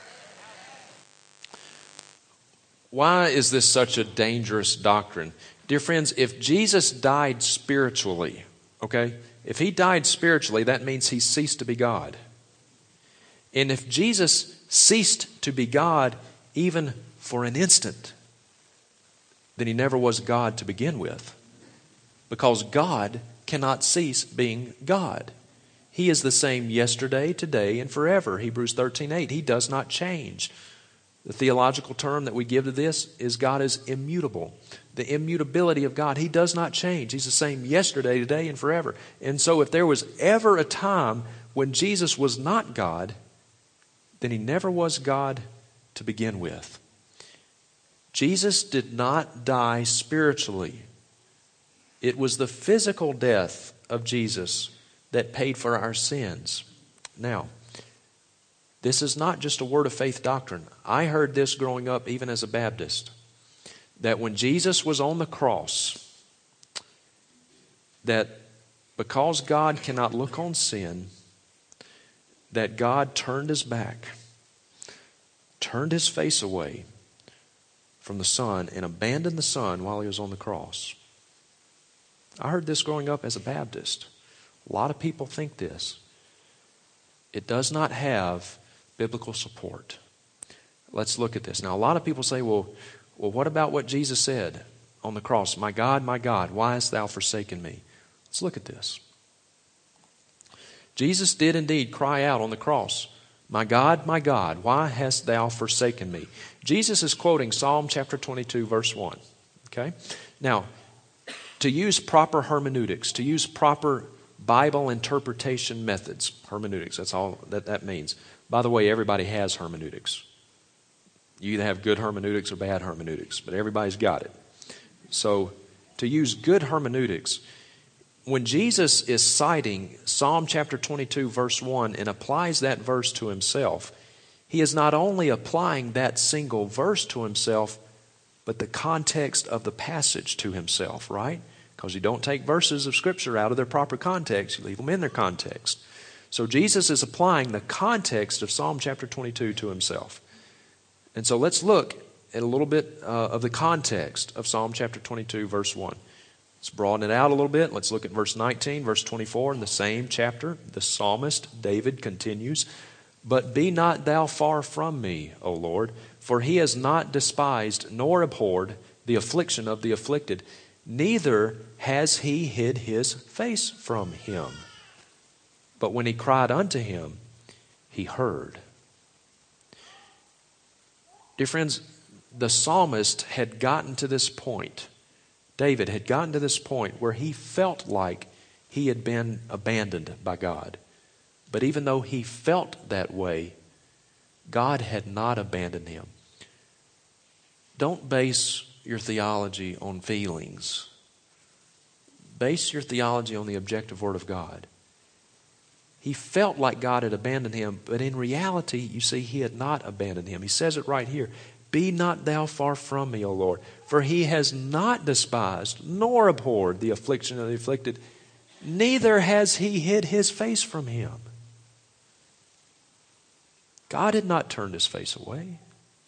Why is this such a dangerous doctrine? Dear friends, if Jesus died spiritually, okay, if he died spiritually, that means he ceased to be God. And if Jesus ceased to be God even for an instant, then he never was God to begin with. Because God cannot cease being God. He is the same yesterday, today, and forever. Hebrews thirteen eight. He does not change. The theological term that we give to this is God is immutable. The immutability of God. He does not change. He's the same yesterday, today, and forever. And so if there was ever a time when Jesus was not God, then he never was God to begin with. Jesus did not die spiritually. It was the physical death of Jesus that paid for our sins. Now, this is not just a word of faith doctrine. I heard this growing up even as a Baptist, that when Jesus was on the cross, that because God cannot look on sin, that God turned his back, turned his face away from the Son and abandoned the Son while he was on the cross. I heard this growing up as a Baptist. A lot of people think this. It does not have biblical support. Let's look at this. Now, a lot of people say, well, well, what about what Jesus said on the cross? My God, my God, why hast thou forsaken me? Let's look at this. Jesus did indeed cry out on the cross, my God, my God, why hast thou forsaken me? Jesus is quoting Psalm chapter twenty-two, verse one. Okay? Now, to use proper hermeneutics, to use proper Bible interpretation methods, hermeneutics, that's all that that means. By the way, everybody has hermeneutics. You either have good hermeneutics or bad hermeneutics, but everybody's got it. So, to use good hermeneutics, when Jesus is citing Psalm chapter twenty-two, verse one, and applies that verse to himself, he is not only applying that single verse to himself, but the context of the passage to himself, right? Because you don't take verses of Scripture out of their proper context, you leave them in their context. So Jesus is applying the context of Psalm chapter twenty-two to himself. And so let's look at a little bit uh, of the context of Psalm chapter twenty-two, verse one. Let's broaden it out a little bit. Let's look at verse nineteen, verse twenty-four in the same chapter. The psalmist David continues, "But be not thou far from me, O Lord, for he has not despised nor abhorred the affliction of the afflicted, neither has he hid his face from him. But when he cried unto him, he heard." Dear friends, the psalmist had gotten to this point. David had gotten to this point where he felt like he had been abandoned by God. But even though he felt that way, God had not abandoned him. Don't base your theology on feelings. Base your theology on the objective Word of God. He felt like God had abandoned him, but in reality, you see, he had not abandoned him. He says it right here. "Be not thou far from me, O Lord, for he has not despised nor abhorred the affliction of the afflicted, neither has he hid his face from him." God had not turned his face away.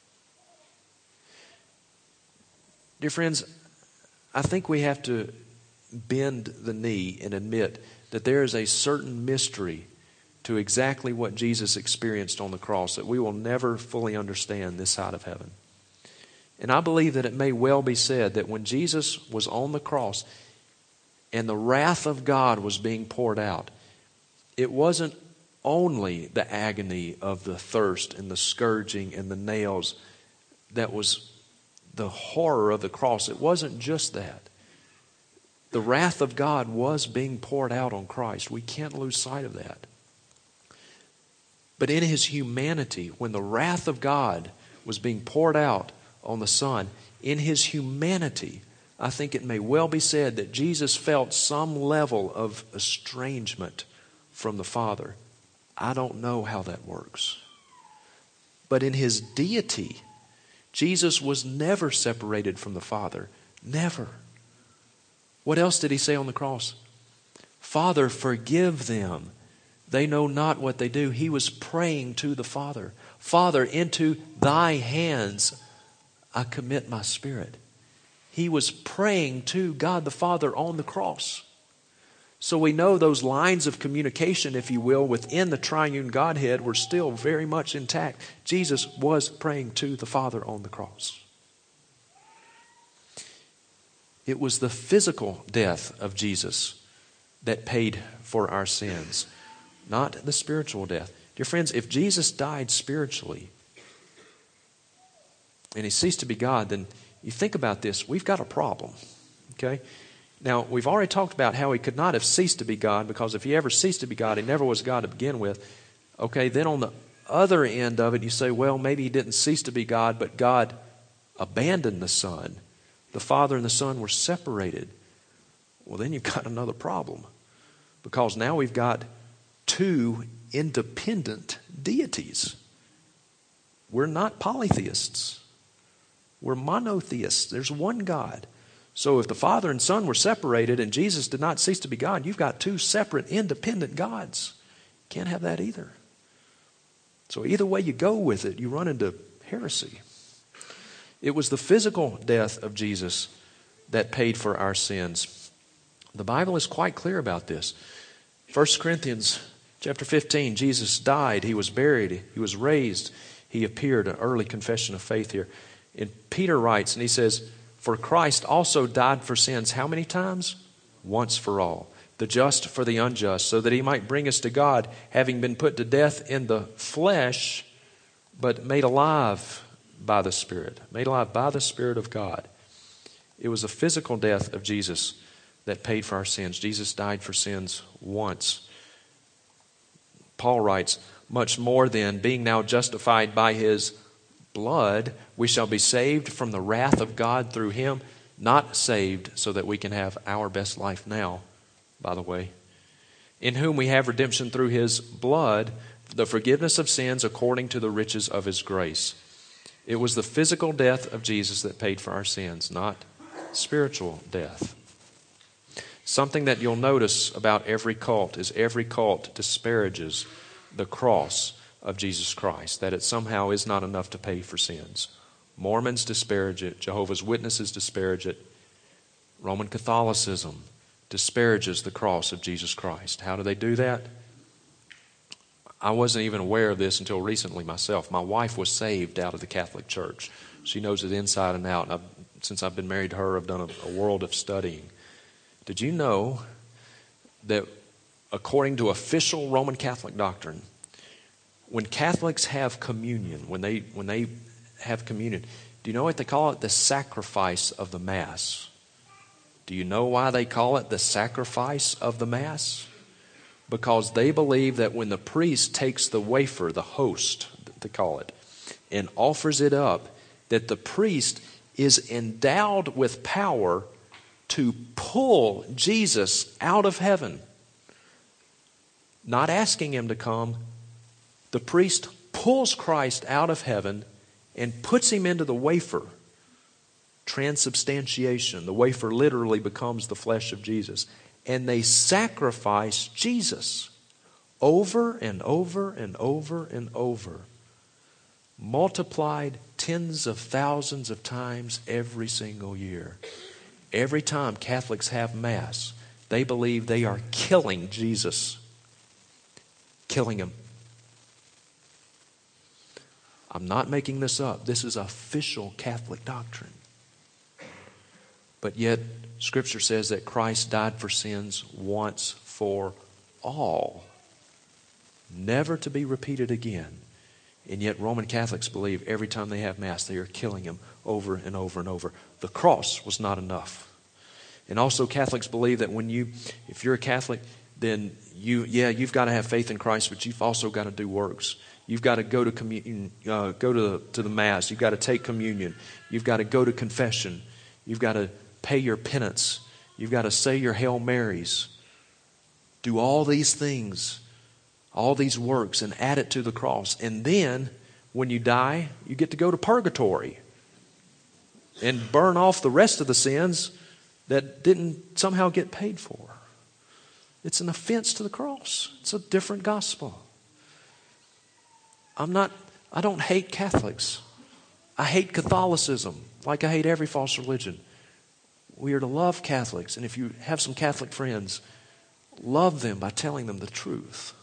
Dear friends, I think we have to bend the knee and admit that there is a certain mystery to exactly what Jesus experienced on the cross that we will never fully understand this side of heaven. And I believe that it may well be said that when Jesus was on the cross and the wrath of God was being poured out, it wasn't only the agony of the thirst and the scourging and the nails that was the horror of the cross. It wasn't just that. The wrath of God was being poured out on Christ. We can't lose sight of that. But in his humanity, when the wrath of God was being poured out on the Son, in his humanity, I think it may well be said that Jesus felt some level of estrangement from the Father. I don't know how that works. But in his deity, Jesus was never separated from the Father. Never. What else did he say on the cross? "Father, forgive them. They know not what they do." He was praying to the Father. "Father, into thy hands I commit my spirit." He was praying to God the Father on the cross. So we know those lines of communication, if you will, within the triune Godhead were still very much intact. Jesus was praying to the Father on the cross. It was the physical death of Jesus that paid for our sins, not the spiritual death. Dear friends, if Jesus died spiritually and he ceased to be God, then you think about this, we've got a problem. Okay? Now, we've already talked about how he could not have ceased to be God, because if he ever ceased to be God, he never was God to begin with. Okay, then on the other end of it, you say, well, maybe he didn't cease to be God, but God abandoned the Son. The Father and the Son were separated. Well, then you've got another problem, because now we've got two independent deities. We're not polytheists. We're monotheists. There's one God. So if the Father and Son were separated and Jesus did not cease to be God, you've got two separate independent gods. Can't have that either. So either way you go with it, you run into heresy. It was the physical death of Jesus that paid for our sins. The Bible is quite clear about this. First Corinthians chapter fifteen, Jesus died, he was buried, he was raised, he appeared, an early confession of faith here. And Peter writes, and he says, "For Christ also died for sins," how many times? Once for all. "The just for the unjust, so that he might bring us to God, having been put to death in the flesh, but made alive by the Spirit." Made alive by the Spirit of God. It was the physical death of Jesus that paid for our sins. Jesus died for sins once. Paul writes, "Much more then, being now justified by his blood, we shall be saved from the wrath of God through him." Not saved so that we can have our best life now, by the way. "In whom we have redemption through his blood, the forgiveness of sins according to the riches of his grace." It was the physical death of Jesus that paid for our sins, not spiritual death. Something that you'll notice about every cult is every cult disparages the cross of Jesus Christ, that it somehow is not enough to pay for sins. Mormons disparage it. Jehovah's Witnesses disparage it. Roman Catholicism disparages the cross of Jesus Christ. How do they do that? I wasn't even aware of this until recently myself. My wife was saved out of the Catholic Church. She knows it inside and out. And I've, since I've been married to her, I've done a, a world of studying. Did you know that according to official Roman Catholic doctrine, when Catholics have communion, when they when they have communion, do you know what they call it? The sacrifice of the Mass. Do you know why they call it the sacrifice of the Mass? Because they believe that when the priest takes the wafer, the host, they call it, and offers it up, that the priest is endowed with power to pull Jesus out of heaven. Not asking him to come, the priest pulls Christ out of heaven and puts him into the wafer. Transubstantiation. The wafer literally becomes the flesh of Jesus. And they sacrifice Jesus over and over and over and over, multiplied tens of thousands of times every single year. Every time Catholics have Mass, they believe they are killing Jesus. Killing him. I'm not making this up. This is official Catholic doctrine. But yet, Scripture says that Christ died for sins once for all, never to be repeated again. And yet Roman Catholics believe every time they have Mass, they are killing him over and over and over. The cross was not enough. And also Catholics believe that when you, if you're a Catholic, then you, yeah, you've got to have faith in Christ, but you've also got to do works. You've got to go to communion, uh, go to the, to the Mass. You've got to take communion. You've got to go to confession. You've got to pay your penance. You've got to say your Hail Marys. Do all these things, all these works, and add it to the cross. And then, when you die, you get to go to purgatory and burn off the rest of the sins that didn't somehow get paid for. It's an offense to the cross. It's a different gospel. I'm not, I don't hate Catholics. I hate Catholicism like I hate every false religion. We are to love Catholics, and if you have some Catholic friends, love them by telling them the truth.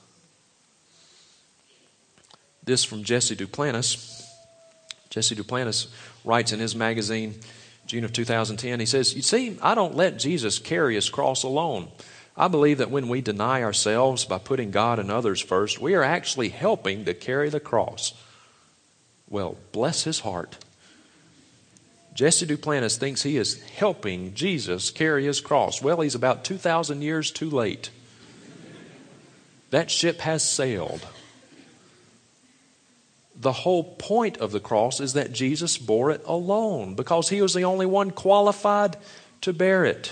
This from Jesse Duplantis. Jesse Duplantis writes in his magazine, June of two thousand ten, he says, "You see, I don't let Jesus carry his cross alone. I believe that when we deny ourselves by putting God and others first, we are actually helping to carry the cross." Well, bless his heart. Jesse Duplantis thinks he is helping Jesus carry his cross. Well, he's about two thousand years too late. That ship has sailed. The whole point of the cross is that Jesus bore it alone because he was the only one qualified to bear it.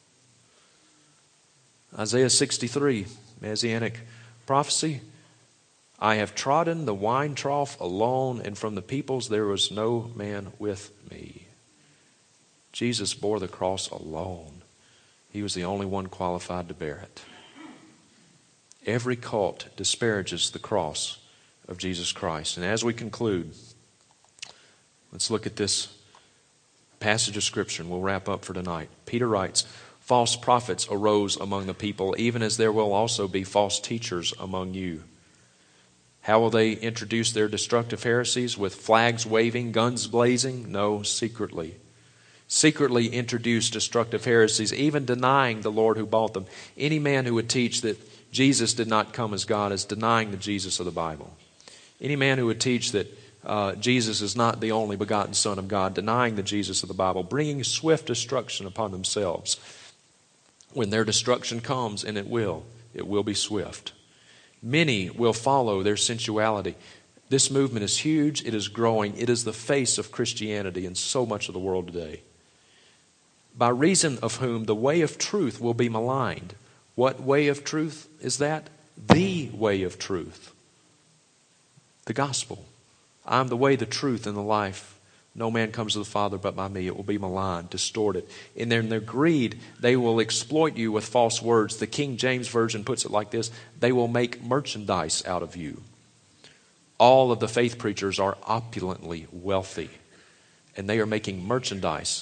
Isaiah sixty-three, Messianic prophecy. "I have trodden the wine trough alone, and from the peoples there was no man with me." Jesus bore the cross alone. He was the only one qualified to bear it. Every cult disparages the cross of Jesus Christ. And as we conclude, let's look at this passage of Scripture and we'll wrap up for tonight. Peter writes, "False prophets arose among the people, even as there will also be false teachers among you. How will they introduce their destructive heresies? With flags waving, guns blazing? No, secretly. Secretly introduce destructive heresies, even denying the Lord who bought them. Any man who would teach that Jesus did not come as God is denying the Jesus of the Bible. Any man who would teach that uh, Jesus is not the only begotten Son of God, denying the Jesus of the Bible, bringing swift destruction upon themselves. When their destruction comes, and it will, it will be swift. Many will follow their sensuality." This movement is huge. It is growing. It is the face of Christianity in so much of the world today. "By reason of whom the way of truth will be maligned." What way of truth is that? The way of truth. The gospel. "I'm the way, the truth, and the life. No man comes to the Father but by me." It will be maligned, distorted. And in their greed, they will exploit you with false words. The King James Version puts it like this: they will make merchandise out of you. All of the faith preachers are opulently wealthy, and they are making merchandise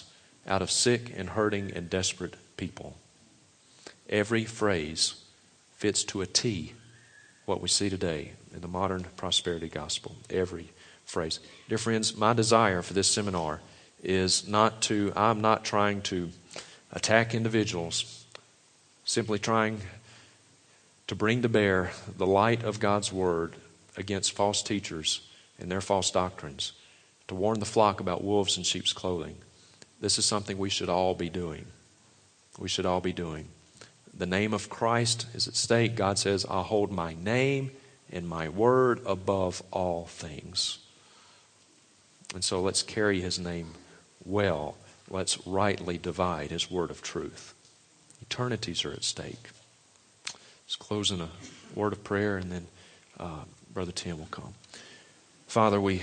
out of sick and hurting and desperate people. Every phrase fits to a T what we see today in the modern prosperity gospel. Every phrase. Dear friends, my desire for this seminar is not to, I'm not trying to attack individuals, simply trying to bring to bear the light of God's Word against false teachers and their false doctrines, to warn the flock about wolves in sheep's clothing. This is something we should all be doing. We should all be doing. The name of Christ is at stake. God says, I'll hold my name and my word above all things. And so let's carry His name well. Let's rightly divide His word of truth. Eternities are at stake. Let's close in a word of prayer, and then uh, Brother Tim will come. Father, we,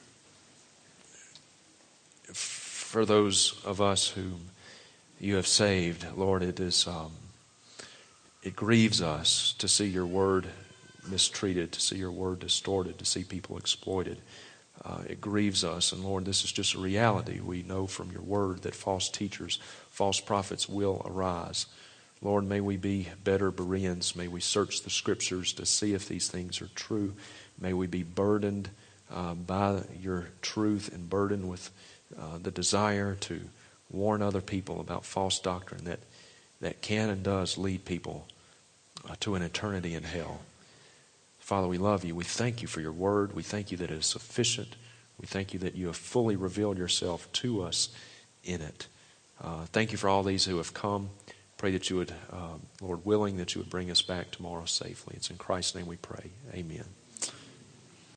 for those of us whom You have saved, Lord, it is um, it grieves us to see Your word mistreated, to see Your word distorted, to see people exploited. Uh, it grieves us, and Lord, this is just a reality. We know from Your word that false teachers, false prophets will arise. Lord, may we be better Bereans. May we search the Scriptures to see if these things are true. May we be burdened uh, by Your truth and burdened with uh, the desire to warn other people about false doctrine that, that can and does lead people uh, to an eternity in hell. Father, we love You. We thank You for Your word. We thank You that it is sufficient. We thank You that You have fully revealed Yourself to us in it. Uh, thank You for all these who have come. Pray that You would, uh, Lord willing, that You would bring us back tomorrow safely. It's in Christ's name we pray. Amen.